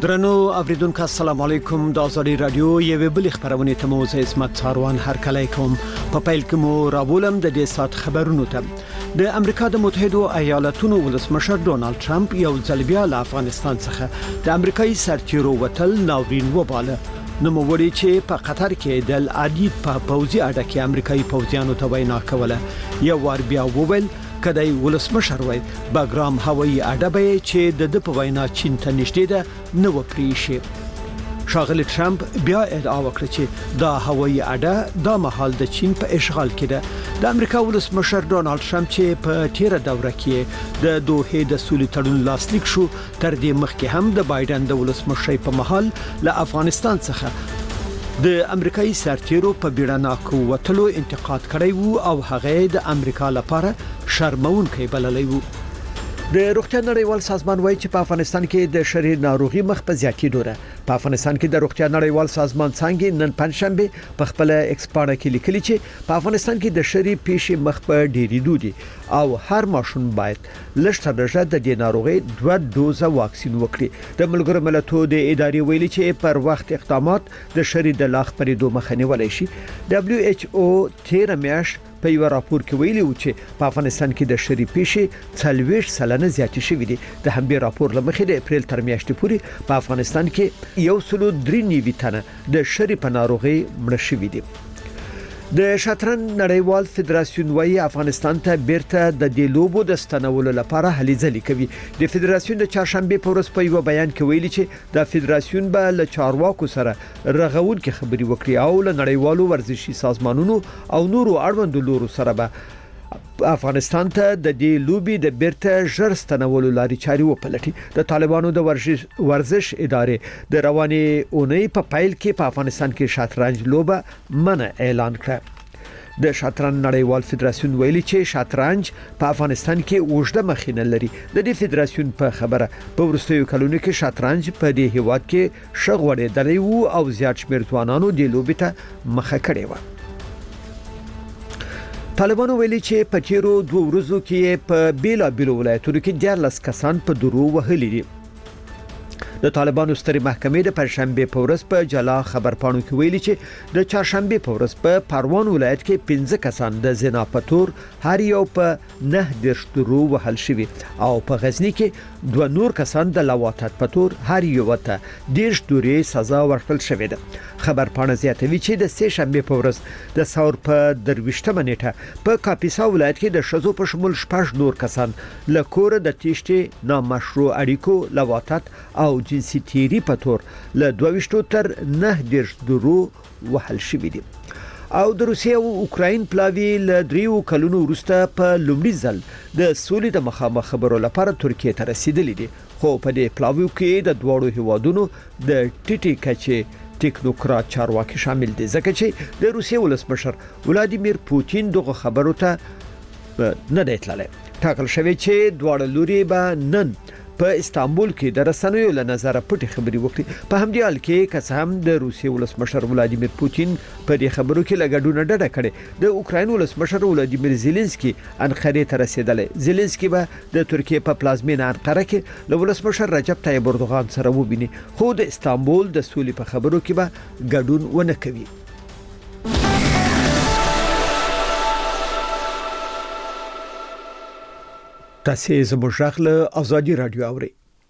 درنو اوریدونکو السلام علیکم د ازادي رادیو یوه بل خبرونه ته مو زه اسمت څاروان هر کله کوم په پیل کې مو راولم د دې سات خبرونو ته د امریکا د متحده ایالاتونو ولسمشر ډونالد ترامپ یو ځل بیا له افغانستان څخه د امریکایي سرتیرو وتل ناورین وباله نو وړي چې په قطر کې د العدید په پوځي اډه کې امریکایي پوځیانو ته وینا کوله یو ور بیا وویل کدی ولسمشر وای باګرام هوایي اډه به چې د په وینا چین ته نشته ده نو پریشي شاغلی ترامپ بیا ادعا وکړه چې دا هوایي اډه د محل د چین په اشغال کې ده د امریکا ولسمشر ډونالد ترامپ چې په تیره دوره کې د دوه د سولې تړون لاسلیک شو تر دې مخکې هم د بایدن د ولسمشر په محل له افغانستان څخه د امریکایي سرتیرو په بیړناکو وټلو انتقاد کړی وو او هغه د امریکا لپاره شرمونکې بللی وو د روغتیا نړیوال سازمان وایي چې په افغانستان کې د شری ناروغي مخ په زیاتېدو ده په افغانستان کې د روغتیا نړیوال سازمان څنګه نن پنځشنبه په خپل ایکسپاړه کې لیکلي چې په افغانستان کې د شری پیښې مخ په ډېرېدو دي او هر ماشوم باید لږ تر د دې ناروغي 2 دوزه واکسین وکړي د ملګرو ملتونو د ادارې ویلي چې پر وخت اقدامات د شری د لاغ پرېدو مخه نیولای شي WHO 13 میاشت په یو راپور کې ویلي و چې په افغانستان کې د شری پیښې 40 سلنه زیاتې شوې دي د همدې راپور لمخې د اپریل تر میاشتې پورې په افغانستان کې 103 تنه د شری په ناروغي مړ شوي دي د شطرنج نړیوال فدراسیون وايي افغانستان ته بیرته د دې لوبو د ستنولو لپاره هلې ځلې کوي د فدراسیون د چهارشنبه په ورځ په یو بیان کې ویلي چې د فدراسیون به له چارواکو سره رغون کې خبري وکړي او له نړیوالو ورزشي سازمانونو او نورو اړوندو لورو سره به افغانستان ته د دې لوبي د بیرته ژر ستنولو لاري چاري وپلټي د طالبانو د ورزش ادارې د رواني اونۍ په پایل کې په افغانستان کې شطرنج لوبه منع اعلان کړه د شطرنج نړیوال فدراسیون ویلي چې شطرنج په افغانستان کې اوږده مخینه لري د دې فدراسیون په خبره په ورستیو کلونو کې شطرنج په دې هیواد کې شغوړې درې وو او زیات شمېر ځوانانو د لوبې ته مخه کړې و طالبانو ویلي چې په تیرو 2 ورځو کې په بیلابیلو ولایتونو کې 14 کسان په درو وهلي دي د طالبانو ستري محکمې د پنځشنبه په ورځ په جلا خبر پاڼو کې ویلي چې د چهارشنبه په ورځ په پروان ولایت کې 15 کسان د زنا په تور هر یو په 9 درو وهل شوی او په غزنی کې 2 نور کسان د لواطت په تور هر یو ته 10 دورې سزا ورکړل شوې ده خبر پاڼه زیاتوي چې د سه شنبه په ورځ د ثور په درويشته منېټه په کاپیسا ولایت کې د شذو په شمول 6 نور کسان له کور د تیشته نامشروع اړیکو لواطت او جنسي تیری په تور له 22 تر 9 درو وهل شوی دي او د روسیې او اوکراین پلاوی له 3 کلونو وروسته په لومړي ځل د سولې د مخامخ خبرو لپاره ترکیه ته رسیدلې دي خو په دې پلاوی کې د دوړو هیوادونو د ټیټي کچې ټیکنوکرات چارواکي شامل دي ځکه چې د روسیې ولسمشر ولادیمیر پوتین دغه خبرو ته نه دی تللی ټاکل شوی چې دواړه لوري به نن په استانبول کې د رسنیو له نظر پټي خبري وکړي په همدې حال کې که هم د روسیې ولسمشر ولادیمیر پوتین په دې خبرو کې لګډونه ډډه کړې د اوکراین ولسمشر ولادیمیر زيلنسکي انقره ته رسیدلی زيلنسکي به د ترکیه په پلازمینه انقره کې له ولسمشر رجب طیب اردوغان سره وبیني خو د استانبول د سولې په خبرو کې به ګډون ونه کوي تاسو زموږ غږ ازادي رادیو اورئ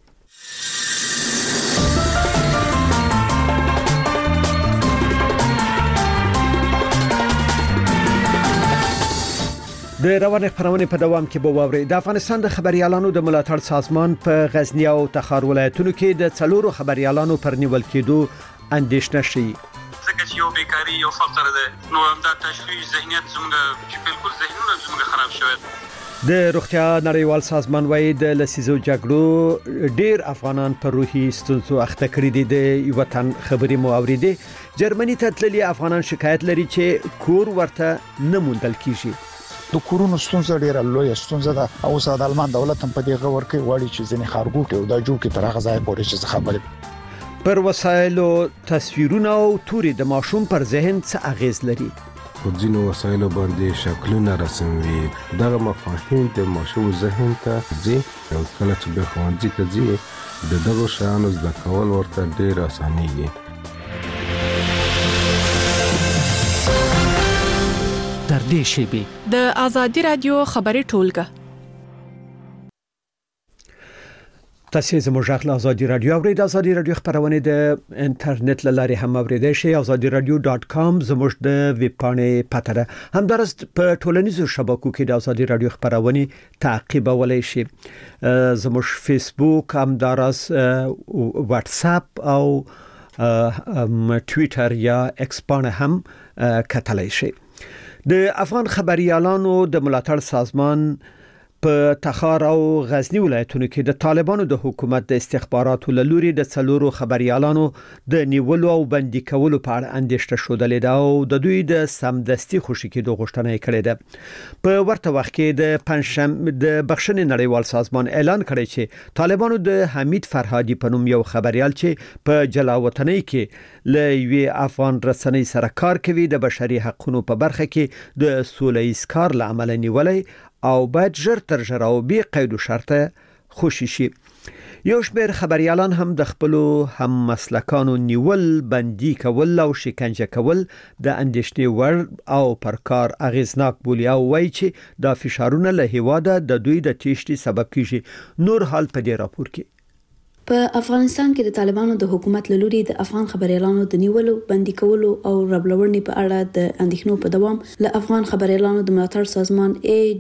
د رواني خبرونه په دوام کې به واوري د افغانستان د خبريالانو د ملاتړ سازمان په غزنی او تخار ولایتونو کې د څلورو خبريالانو پر نیول کېدو اندېښنه شي ځکه چې یو بیکاری یو فقر ده نو هم دا تشویش ذهنیت زموږ چې بالکل ذهنونه زموږ خراب شوی د روغتیا نړیوال سازمان وايي د لسیزو جګړو ډیر افغانان پر روحي ستونزو اخته کړي دي د وطن خبري مو اوریدي جرمني ته تللي افغانان شکایت لري چې کور ورته نه موندل کیږي د کورونو ستونزه ډیره لوی ستونزه ده او د آلمان دولت هم په دې غوړ کې وړي چې ځنې خارګو کې او د جوړ کې تر هغه ځای پورې چې خبرې پر وسایلو تصویرونه او توري د ماشوم پر ذهن څه اغیز لري په ځینو وسایلو باندې شکلونه رسموي. دغه مفاهیم د ماشوم ذهن ته ځي او کله چې به ښوونځي ته ځي د دغو شیانو زده کول ورته ډېر اسانېږي. در دې شیبې د آزادي رادیو خبري ټولګه تاسو زموږ غږ له آزادي رادیو اورئ. د آزادي رادیو خبرونه د انټرنیټ لارې هم اوریدئ شئ. azadiradio.com زموږ د ویب پاڼې پته ده. همدارس په ټولنیزو شبکو کې د آزادي رادیو خبرونه تعقیبولای شئ. زموږ فیسبوک، همدارس واتس اپ او ټوئیټر یا ایکس پاڼه هم کتلای شئ. د افغان خبريالانو د ملاتړ سازمان په تخار او غزنی ولایتونو کې د طالبانو د حکومت د استخباراتو لوري د څلورو خبريالانو د نیولو او بندي کولو په اړه اندېښنه شودلې ده او د دوی د سمدستي خوشي کېدو غوښتنه یې کړې ده. په ورته وخت کې د پنځشنبه د بخښنې نړیوال سازمان اعلان کړی چې طالبانو د حمید فرهادي په نوم یو خبريال چې په جلاوطنۍ کې له یوې افغان رسنۍ سره کار کوي د بشري حقوقو په برخه کې د سوله‌ایز کار لامل نیولې او باید ژر تر ژره او بې قید و شرطه خوشي شي. یو شمېر خبريالان هم د خپل هم مسلکانو نیول، بندي کول او شکنجه کول د اندېښنې وړ او پر کار اغیزناک بولي او وایي چې دا فشارونه له هیواده د دوی د تېښتې سبب کیږي. نور حال په دې راپور کې په افغانستان کې د طالبانو د حکومت لوري د افغان خبريالانو د نیولو، بندي کولو او ربړونې په اړه د اندېښنو په دوام له افغان خبريالانو د ملاتړ سازمان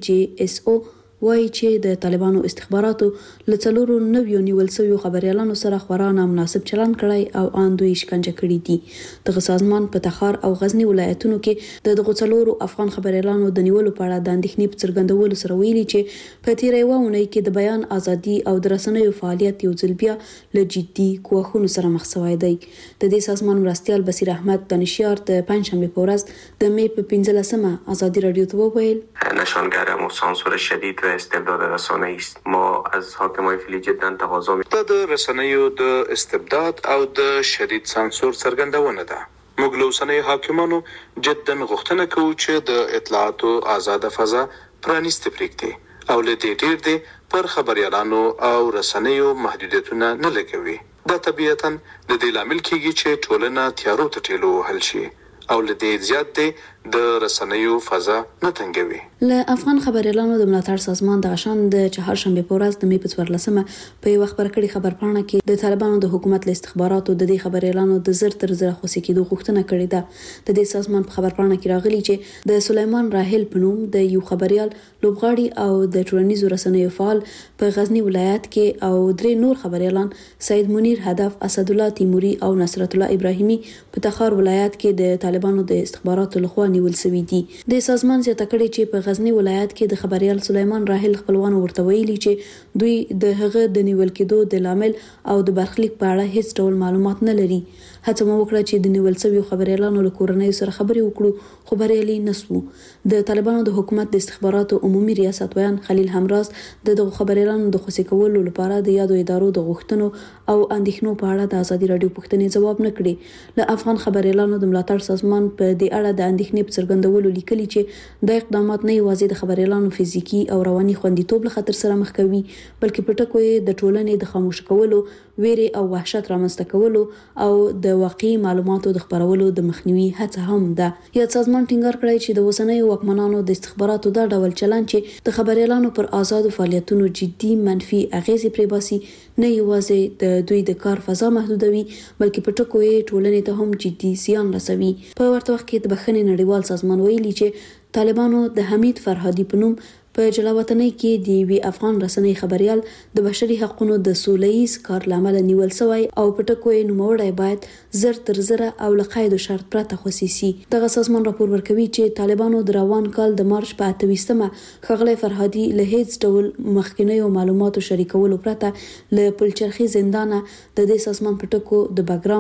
AJSO وایي چې د طالبانو استخباراتو له څلورو نویو نیول شویو خبريالانو سره خورا نامناسب چلند کړی او ان دوی شکنجه کړي دي. دغه سازمان په تخار او غزنی ولایتونو کې د دغه څلورو افغان خبريالانو د نیولو په اړه د اندېښنې په څرګندولو سره ویلي چې په تیرې وونه کې د بیان ازادي او د رسنیو فعالیت یو ځل بیا له جدي کوښښونو سره مخ شوی دی. د دې سازمان مرستیال بصیر احمد دانشیار د پنځشنبه په ورځ د می په 15مه آزادي رادیو ته وویل نشانگر سانسور شدید استبداد رسانه‌ای است. ما از حاکمان فعلی جدا تقاضا می‌کنیم د رسنیو د استبداد او د شدید سانسور څرګندونه ده. موږ له اوسنیو حاکمانو جدا غوښتنه کوو چې د اطلاعاتو آزاد فضا پرانیسته پرېږدي او له دې ډیر دي پر خبريالانو او رسنیو محدودیتونه نه لګوي. دا طبيعتاً د دې لامل کیږي چې ټولنه تیارو ته ټیلو حل شي او له دې زیات دی د رسنیو فضا نه تنګوي. له افغان خبريالانو د ملاتړ سازمان د غشن د چهارشنبه په ورځ د می په 14مه په یو خبر کړي خبرپاڼه کې د طالبانو د حکومت له استخباراتو د دې خبريالانو د زر تر زر خوشي کېدو غوښتنه کړې ده. د دې سازمان په خبرپاڼه کې راغلي چې د سليمان راحل په نوم د یو خبريال لوبغاړي او د ټولنیزو رسنیو فعال په غزنی ولایت کې او درې نور خبريالان سید منیر هدف، اسد الله تیموري او نصرت الله ابراهیمی په تخار ولایت کې د طالبانو د استخباراتو لخوا نیول شوی دي. د سازمان زیاته کړي چې په غزنی ولایت کې د خبريال سليمان راحل خپلوان ورته ویلي چې دوی د هغه د نیول کېدو د لامل او د برخلیک په اړه هیڅ ډول معلومات نه لري. هڅه مو وکړه چې د نیول شویو خبريالانو له کورنۍ سره خبرې وکړو خو بریالي نسو. د طالبانو د حکومت د استخباراتو عمومي ریاست ویان خلیل همراز دغه خبريالانو د خوشي کولو لپاره د یادو ادارو د غوښتنو او اندېښنو په اړه د آزادي رادیو پوښتنې جواب نه کړي. له افغان خبريالانو د ملاتړ سازمان په دې اړه د اندېښنې په څرګندولو لیکلي چې د اقدامات نه یوازې د خبريالانو فزیکی او رواني خوندیتوب له خطر سره مخ کوي بلکې په ټکو د ټولنې د خاموش کولو، ویره او وحشت رامنځته کولو او د واقعي معلوماتو د خبرولو د مخنیوي هڅه هم ده. یا سازمان ټینګار کړی چې د وسنیو واکمنانو د استخباراتو د ډول چلند چې د خبريالانو پر آزاد فعالیتونو جدي منفي اغیزې پرې باسي نه یوازې د دوی د کار فضا محدودوي بلکې په ټکو ټولنې ته هم جدي زیان رسوي. په ورته وخت کې د بخښنې نړیوال سازمان ویلي چې طالبانو د حمید فرهادي په نوم په جلاوطنۍ کې د وی افغان رسنۍ خبريال د بشري حقوقو د سوله‌ایز کار لامل نیول شوی او په ټکو نوموړی باید زر تر زر او لقید شرط پرته خصيصي. دغه سازمان راپور ورکوي چې طالبانو د روان کال د مارچ په 28مه خغلی فرهادي له هیڅ ډول مخکینیو معلوماتو شریکولو پرته له پلچرخي زندانه د دې سازمان په ټکو د بګرام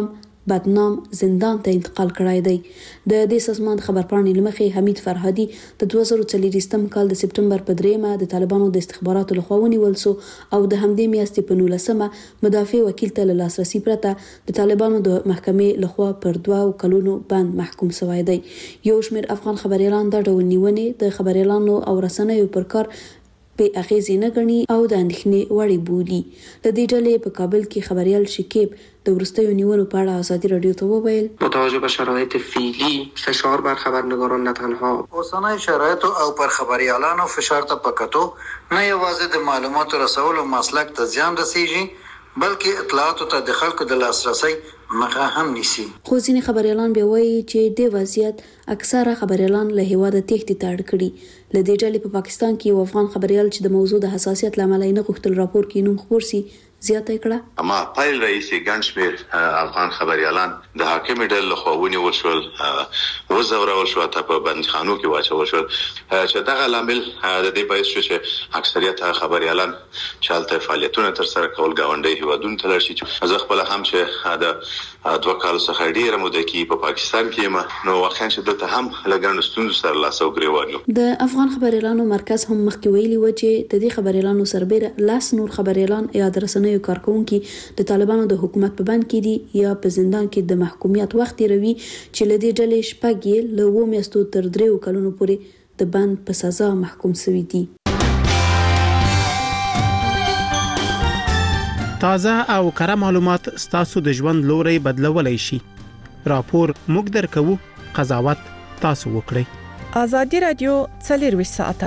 بدنام زندان ته انتقال کړای دی. د دې سازمان خبرپاڼې لمخې حمید فرهادي د 2023م کال د سپټمبر په 3مه د طالبانو د استخباراتو لخوا ونیول شو او د همدې میاشتې په 19مه مدافع وکیل ته له لاسرسي پرته د طالبانو د محکمې لخوا پر 2 کلونو بند محکوم شوی دی. یو شمېر افغان خبريالان د ډول نیونې د خبريالانو او رسنیو پر کار په اغیزې نه غني او د اندېښنې وړ بولي. د دې ډلې په کابل کې خبريال شکیب د ورستیو نیولو په اړه ازادي رادیو ته وویل با توجه به شرایط فعلی فشار بر خبرنگاران نه تنها اوسنۍ شرایط او پر خبريالانو فشار ته پکاتو نه یوازې د معلوماتو رسولو مسلک ته زیان رسیږي بلکې اطلاعاتو ته د خلکو د لاسرسي مخه هم نیسي. خو ځینې خبريالان به وایي چې د وضعیت اکثره خبريالان له هیواده تښتې ته اړ کړي. له دې ډلې په پاکستان کې یو افغان خبريال چې د موضوع د حساسیت لامل نه غوښتل راپور کې نوم خبر سي زیاته کړه. اما پایل رئیس ګنشمیر افغان خبريالان د حاکم ډلې لخوا ونیول شول وزورول شو ته په بندخانو کې واچول شول چې دغه لامل د دې باعث شو چې اکثریت خبريالان چالتې فعالیتونه تر سره کول غونډې هیوادونو ته لري. زه خپل هم چې د 2 کال څخه ډیره موده کې په پاکستان کې نو واقعا چې دلته هم لګڼ ستونزې سره لاس او ګریوان. د افغان خبريالانو مرکز هم مخکې ویلي و چې د دې خبريالانو سربېره لاس نور خبريالان یا د رسنیو کارکونکي د طالبانو د حکومت په بند کې دي یا په زندان کې د محکومیت وخت تیروي چې له دې ډلې شپږ له 2 میاشتو تر 3 کلونو پورې د بند په سزا محکوم شوي دي. تازه او کره معلومات ستاسو د ژوند لوري بدلولای شي. راپور موږ درکو، قضاوت تاسو وکړئ. ازادي رادیو 24 ساعته.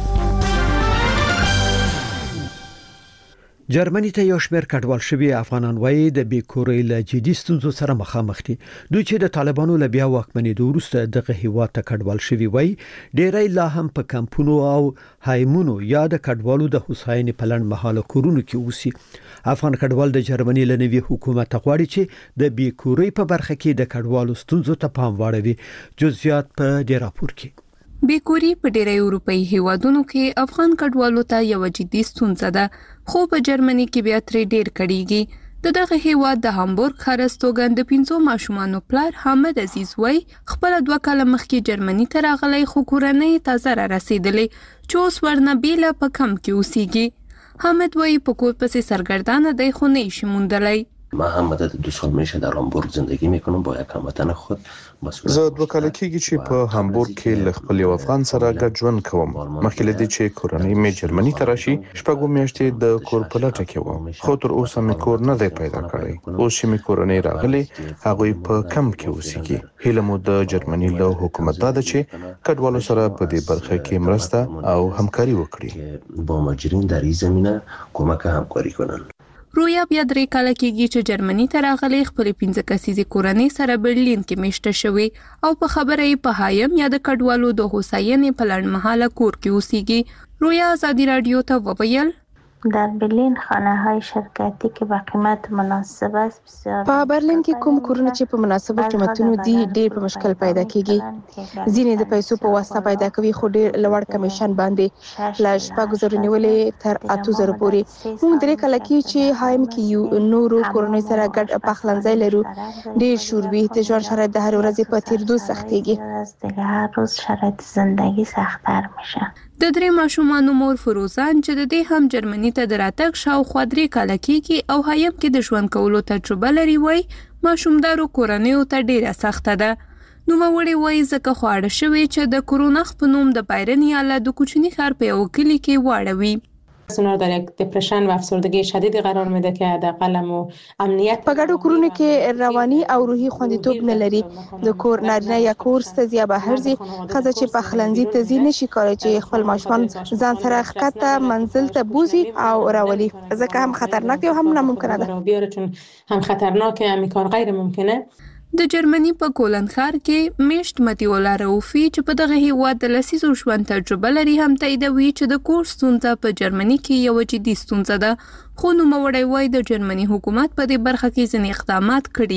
جرمني ته یو شمېر کډوال شوي افغانان وایي د بیکورۍ له جدي ستونزو سره مخامخ دي. دوی چې د طالبانو له بیا واکمنېدو وروسته دغه هیواد ته کډوال شوي وایي ډېری لا هم په کمپونو او هایمونو یا د کډوالو د هوساینې په لړ مهاله کورونو کې اوسي. افغان کډوال د جرمني له نوي حکومت غواړي چې د بیکورۍ په برخه کې د کډوالو ستونزو ته پام واړوي. جزئیات په دې راپور کې. بیکوري په ډېری اروپאי هیوادونو کې افغان کډوالو ته یو جدي ستونزه ده، خو په جرمني کې بیا ترې ډېر کړيږي. دغه هیواد د هامبورګ خرستوګن د 5 ماشومانو پلار حامد عزیز وای خپل 2 کال مخکې جرمني ته راغلی خو کورنۍ تازه را رسیدلې چې اوس ورنه بیله په کم کې اوسېږي. حامد وای په کور پسې سرګردانه دی خو نه شي موندلای. ما هم مدت 2 سال میشه در هامبورگ زندگی میکنم با یک هموطن خود. زه 2 کال کېږي چې په هامبورګ کې له خپل یو افغان سره ګډ ژوند کوم. مخکې له دې چې کورنۍ مې جرمني ته راشي 6 میاشتې د کور په لټه کې وم، خو تر اوسه مې کور نه دی پیدا کړی. اوس چې مې کورنۍ راغلي هغوی په کم کې اوسېږي. هیله مو د جرمني له حکومت دا ده چې کډوالو سره په دې برخه کې مرسته او همکاري وکړي. با مهاجرین در این زمینه کمک همکاری کنن. رویا بیا 3 کال کېږي چې جرمني ته راغلی خپل 15 کسیزې کورنۍ سره برلین کې میشته شوی او په خبره یې په هایم یا د کډوالو د هوساینې په لړمحاله کور کې اوسېږي. رویا ازادي رادیو ته وویل در برلین خانه‌های شرکتی که با قیمت مناسب است بسیار. په برلین کې کوم کورونه چې په مناسبو قیمتونو دي ډېر په مشکل پیدا کیږي. ځینې د پیسو په واسطه پیدا کوي خو ډېر لوړ کمیشن باندې لا شپږ زره نیولې تر 8000 پورې. موږ 3 کال کې چې هایم کې یو نورو کورونو سره ګډ پخلنځای لرو. ډېر شوروي د ژوند شرایط د هر ورځې په تیرېدو سختيږي. هر روز شرایط زندگی سخت‌تر میشه. د 3 ماشومانو مور فروزان چې د دې هم جرمني ته دراتک شاوخوا 3 کال کېږي او هایم کې د ژوند کولو تجربه لري وای ماشومدارو کورنیو ته ډیره سخته ده. نو موري وای ځکه خواړه شوی چې د کورونخ په نوم د بایرن ایالت د کوچني ښار په یو کلی کې واړوي. اونا در یک دپرشن و افسردگی شدید قرار میده که حداقل امنیت په ګډو کورونو کې رواني او روحي خوندیتوب نه لري. د کور نارینه یا کورس ته ځي بهر ځي خزه چې په خلنځي ته ځي نشي کولای چې خپل ماشومان ځان سره ښکته منزل ته بوزي او راولي. ځکه هم خطرناک او هم ناممکنه ده. بیاره چون هم خطرناک هم کار غیر ممکنه. د جرمني په کولن ښار کې میشت متیولا روفي چې په دغه هیواد د لسیزو ژوند تجربه لري هم تاییدوي چې د کور ستونزه په جرمني کې یو جدي ستونزه ده. خو نوموړی وایي د جرمني حکومت په دې برخه کې ځینې اقدامات کړي دي.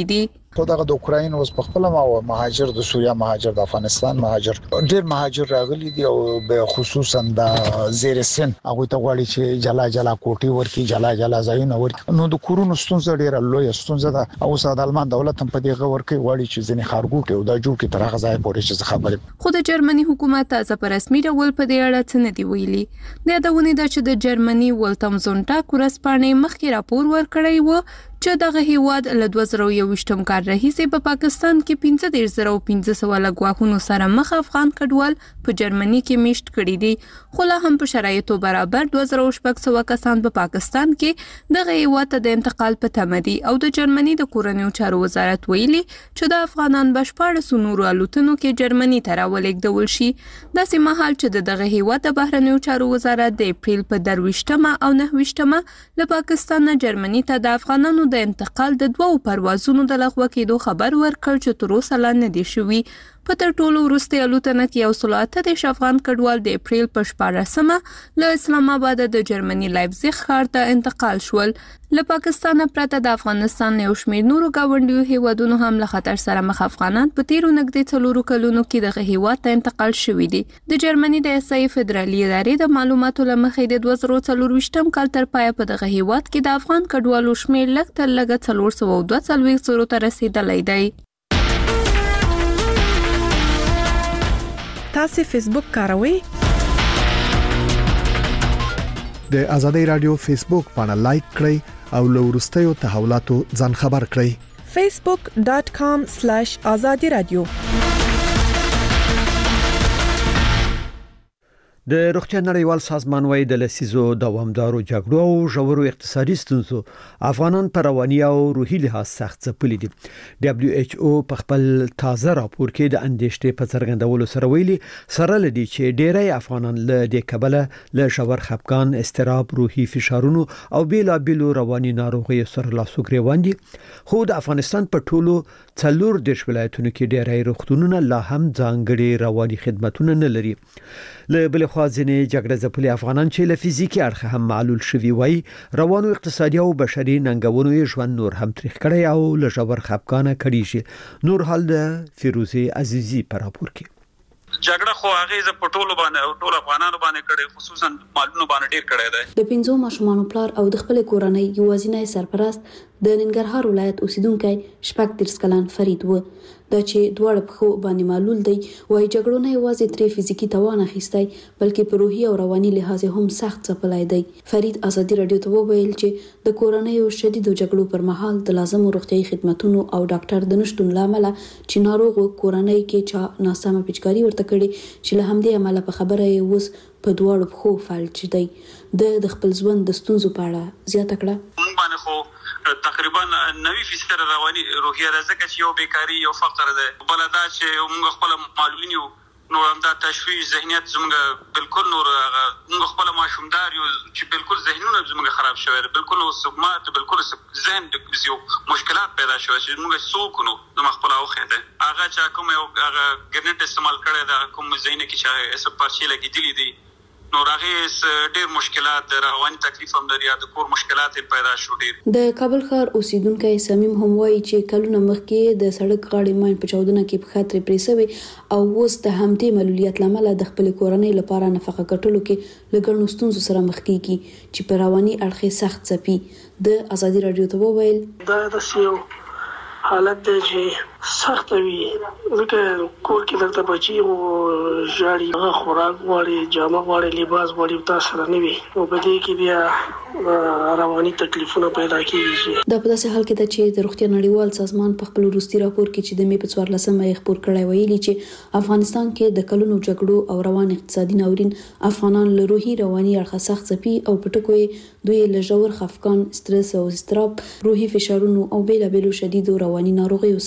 خو دغه د اوکراین اوس په خپل مهاجر د سوریه مهاجر د افغانستان مهاجر ډیر مهاجر راغلي دي او به خصوصا د زیرسن هغه ته غواړي چې جلا کوټي ورکی جلا ځایونه ورکی نو د کورونو ستونزه ډیره لوی ستونزه ده او د آلمان دولت هم په دې غوړ کې غواړي چې ځنې خارګوټي او د جوړ کې تر هغه ځای پورې چې خبره خو د جرمني حکومت تازه په رسمي ډول په دې اړه څه نه دی ویلي د یادونه ده چې د جرمني ولتمزونټا کورسپانې مخکې راپور ورکړی و چې دغه هیواد له 2021م کال راهیسې په پاکستان کې 15500 لګواهونو سره مخ افغان کډوال په جرمني کې میشت کړي دي خو لا هم په شرایطو برابر 2600 کسان په پاکستان کې دغه هیواد ته د انتقال په تمه دي او د جرمني د کورنیو چارو وزارت ویلي چې د افغانان بشپړ نورو الوتنو کې جرمني ته راولېږدول شي داسې مهال چې دغه هیواد د بهرنیو چارو وزارت د اپریل په 23مه او 29مه له پاکستان نه جرمني ته د افغانانو د انتقال د 2 پروازونو د لغوه کېدو خبر ورکړ چې تر اوسه لا نه دي شوي په تر ټولو وروستي الوتنه کې یو سلواته د افغان کډوال د اپریل په 14مه له اسلام آباد د جرمني لایپزیګ ښار ته انتقال شول له پاکستان پرته د افغانستان یو شمېر نورو گاونډیو هیوادونو هم له خطر سره مخ افغانان په تیرو نږدې 4 کلونو کې دغه هیواد ته انتقال شوي دي د جرمني د اسای فدرالي ادارې د معلوماتو لمخې د 2024م کال تر پای په دغه هیواد کې د افغان کډوالو شمېر لږ تر لږه 442 ته رسیدلی دی تاسو فیسبوک کاروئ د ازادي رادیو فیسبوک باندې لایک کړئ او له وروستیو تحولاتو ځان خبر کړئ facebook.com/azadiradio د روغتیا نړیوال سازمان وايي د لسیزو دوامدارو جګړو او ژورو اقتصادي ستونزو افغانان پر رواني او روحي لحاظ سخت ځپلي دي WHO په خپل تازه راپور کې د اندېښنې په څرګندولو سره ویلي سره لدی چې ډېری افغانان له دې کبله له ژور خفګان استراب روحي فشارونو او بیلابیلو رواني ناروغیو سره لاسوګریوان دي خو د افغانستان په ټولو 4 ولایتونو کې ډېری روغتونونه لا هم ځانګړي رواني خدماتونه نه لري له بل خوا ځینې جګړه ځپلي افغانان چې له فزیکي اړخه هم معلول شوي وای روانو اقتصادي او بشري ننګونو یې ژوند نور هم تریخ کړی او له ژور خفګانه کړي شي نور حال د فیروزي عزیزي پر راپور کې جګړه خو هغه ز په ټولو باندې او ټول افغانانو باندې کړي خصوصا مالونو باندې ډیر کړي دی د 5 ماشومان پلار او د خپل کورنۍ یوازینی سرپرست د ننګرهار ولایت اوسیدونکو شپږ کلن فرید و دا چې دواړه په خو باندې معلول دی وای جګړو نه یوازې تر فزیکی توان اخیستی بلکې په روحي او رواني لحاظ هم سخت ځپلای دی فرید ازادي رادیو ته وویل چې د کورنۍ او شدیدو جګړو پر مهال د لازمو روغتيایي خدماتونو او ډاکټر د نشټون لامل چې ناروغ کورنۍ کې چا ناسمه پیچکاری ورته کړي چې له همدې عمله په خبره یې وس په دواړو خو فالچ دی د خپل ژوند د ستونزو په اړه زیاته کړه موږ باندې خو تقریبا 90% رواني روحیه راځي چې یو بیکاری یو فقر ده بلدا چې موږ خپل معلولین یو نو هم دا تشویش ذهنیت زموږ بالکل نور موږ خپل ماشومدار یو چې بالکل ذهنونه زموږ خراب شوی بالکل سقمات بالکل ذهن د یو مشکلات پیدا شوی چې موږ څوک نو د خپل اوخه ده هغه چې کوم یو هغه ګرنټ استعمال کړی دا کوم ذهن کې چې اسه پارچې لګیدلې دي نو راغې ډېر مشکلات رواني تکلیف هم لري د کور مشکلات پیدا شو ډېر د کابل ښار اوسیدونکو سمیم هم وایي چې کلونه مخکې د سړک غاړې ماین په چاودنه کې په خاطر پریسوي او اوس د همدې معلولیت لامل د خپل کورنۍ لپاره نفقه کټلو کې لګړنو ستونزو سره مخ کیږي چې په رواني اړخ سخت ځپي د ازادي رادیو ته وویل دا د سیو حالت دی چې سخت وي ځکه کور کې درته بچي او ژاړي خوراک غواړي جامه غواړي لباس غواړي تاسو سره نه وي او په دې کې بیا رواني تکلیفونه پیدا کیږي دا په داسې حال کې ده چې د روغتیا نړیوال سازمان په خپل وروستي راپور کې چې د می په 14مه خبر کړی ویلي چې افغانستان کې د کلونو جګړو او روان اقتصادي ناورین افغانان له روحي رواني اړخ سخت ځپي او پټکوي دوی له ژور خفګان سترس او استراب روحي فشارونو او بیلابیلو شدیدو رواني ناروغیو سره مخ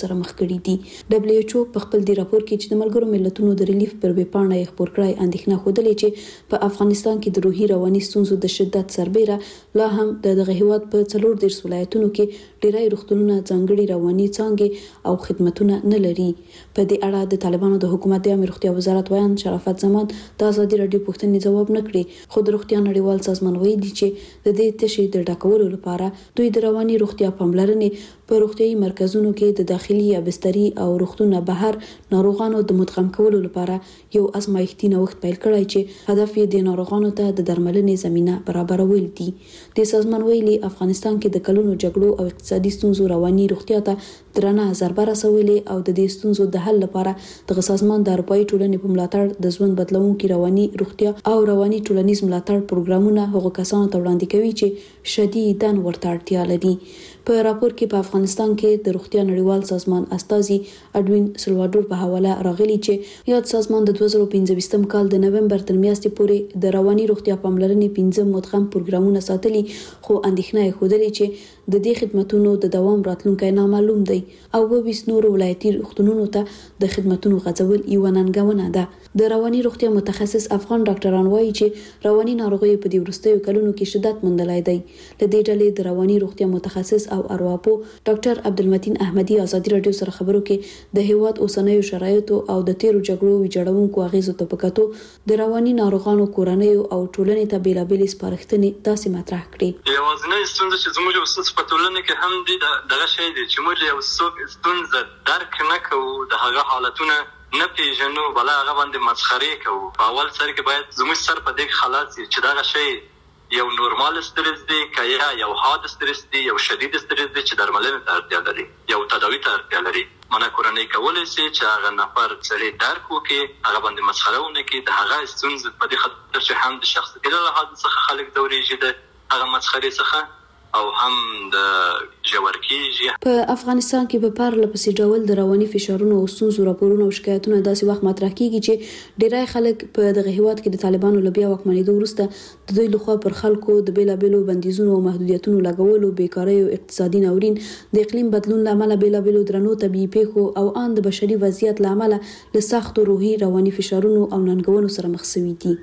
کړي دي. دبليو ایچ او په خپل دی راپور کې چې د ملګرو ملتونو د ریلیف پر ویبپاڼه یې خبر کړی اندېښنه خوده چې په افغانستان کې د روحي رواني ستونزو د شدت سربېره لا هم دغه هیواد په 14 ولایتونو کې ډیری روغتونونه ځانګړي رواني څانګې او خدماتونه نه لري. په دې اړه د طالبانو د حکومت د امنیت وزارت وایي شرافت زمان د ازادي رادیو پوښتنې جواب نه کړي، خو د روغتیا نړیوال سازمان وایي چې د دې تشې د ډاکولو لپاره دوی د رواني روغتیا پاملرنې په روغتيایي مرکزونو کې د داخلي یا بستري او روغتونه بهر ناروغانو د مدغم کولو لپاره یو ازمایښتي نوښت پیل کړی چې هدف یې د ناروغانو ته د درملنې زمينه برابرول دي. د سازمان ویلي افغانستان کې د کلونو جګړو او اقتصادي ستونزو رواني روغتیا ته درنه ضربه رسولې او د دې ستونزو د حل لپاره د سازمان د اروپאי ټولنې په ملاتړ د ژوند بدلونکو رواني روغتیا او رواني ټولنیز ملاتړ پروګرامونه هغو کسانو ته وړاندې کوي چې شدیداً ورته اړتیا لري. په راپور کې په افغانستان کې د روغتیا نړیوال سازمان استازي اډوین سلوادور په حواله راغلي چې یاد سازمان د 2015 کال د نومبر تر میاشتې پورې د رواني روغتیا پاملرنې 15 مدغم پروګرامونه ساتلي، خو اندېښنه یې خوده چې د دې خدماتونو د دوام راتلونکی نامعلوم دی او 22 نور ولایتي روغتونونو ته د خدماتونو غځول یو ننګونه ده. د رواني روغتیا متخصص افغان ډاکټران وایي چې رواني ناروغي په دې وروستیو کلونو کې شدت موندلای دی. د دې ډلې د رواني روغتیا متخصص او ارواپو ډاکټر عبدالمتین احمدي ازادي رادیو سره خبرو کې د هیواد اوسنیو شرایطو او د تیرو جګړو ویجاړونکو اغیزو ته پکاتو د رواني ناروغانو کورنیو او ټولنې ته بیلابېل سپارښتنې داسې مطرح کړې. یوازینی ستونزه چې زموږ اوسس په ټولنه کې هم دي دغه شی دی چې موږ یو څوک ستونزه درک نه کوو، د هغه حالتونه نه پیژنو، بل هغه باندې مسخري کوو. په اول سر کې باید زموږ سر په دې خلاص چې دغه شی یو نورمال استرس دی که یا یو حاد استرس دی، یو شدید استرس دی چې درملنې ته اړتیا لري، یو تداوی ته اړتیا لري. منه کورنۍ کولی شي چې هغه نفر سړی درک وکړي، هغه باندې مسخره ونه کړي، د هغه ستونزې په دې خاطر چې هم د شخصیت له لحاظ څخه خلک ځورېږي د هغه مسخرې څخه او هم د ژور کېږي. په افغانستان کې په پرله پسې ډول د رواني فشارونو او ستونزو راپورونه او شکایتونه داسې وخت مطرح کیږي چې ډیری خلک په دغه هیواد کې د طالبانو له بیا واکمنېدو وروسته د دوی لخوا پر خلکو د بیلابېلو بندیزونو او محدودیتونو لګولو، بیکارۍ او اقتصادي ناورین، د اقلیم بدلون له امله بیلابېلو درنو طبیعي پیښو او ان د بشري وضعیت له امله له سختو روحي رواني فشارونو او ننګونو سره مخ شوي دي.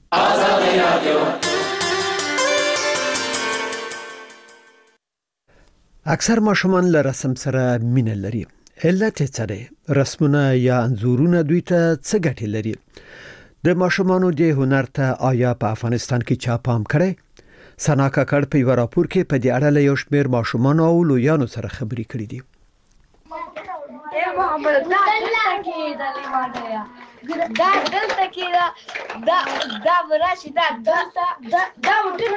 آزادي رادیو اکثر ماشومان له رسم سره مینه لري. علت یې څه دی؟ رسمونه یا انځورونه دوی ته څه ګټې لري؟ د ماشومانو د هنر ته آیا په افغانستان کې چا پام کړی؟ سنا کاکړ په یو راپور کې په دې اړه له یو شمېر ماشومان او لویانو سره خبرې کړې دي. دلته کې دا وراشي دا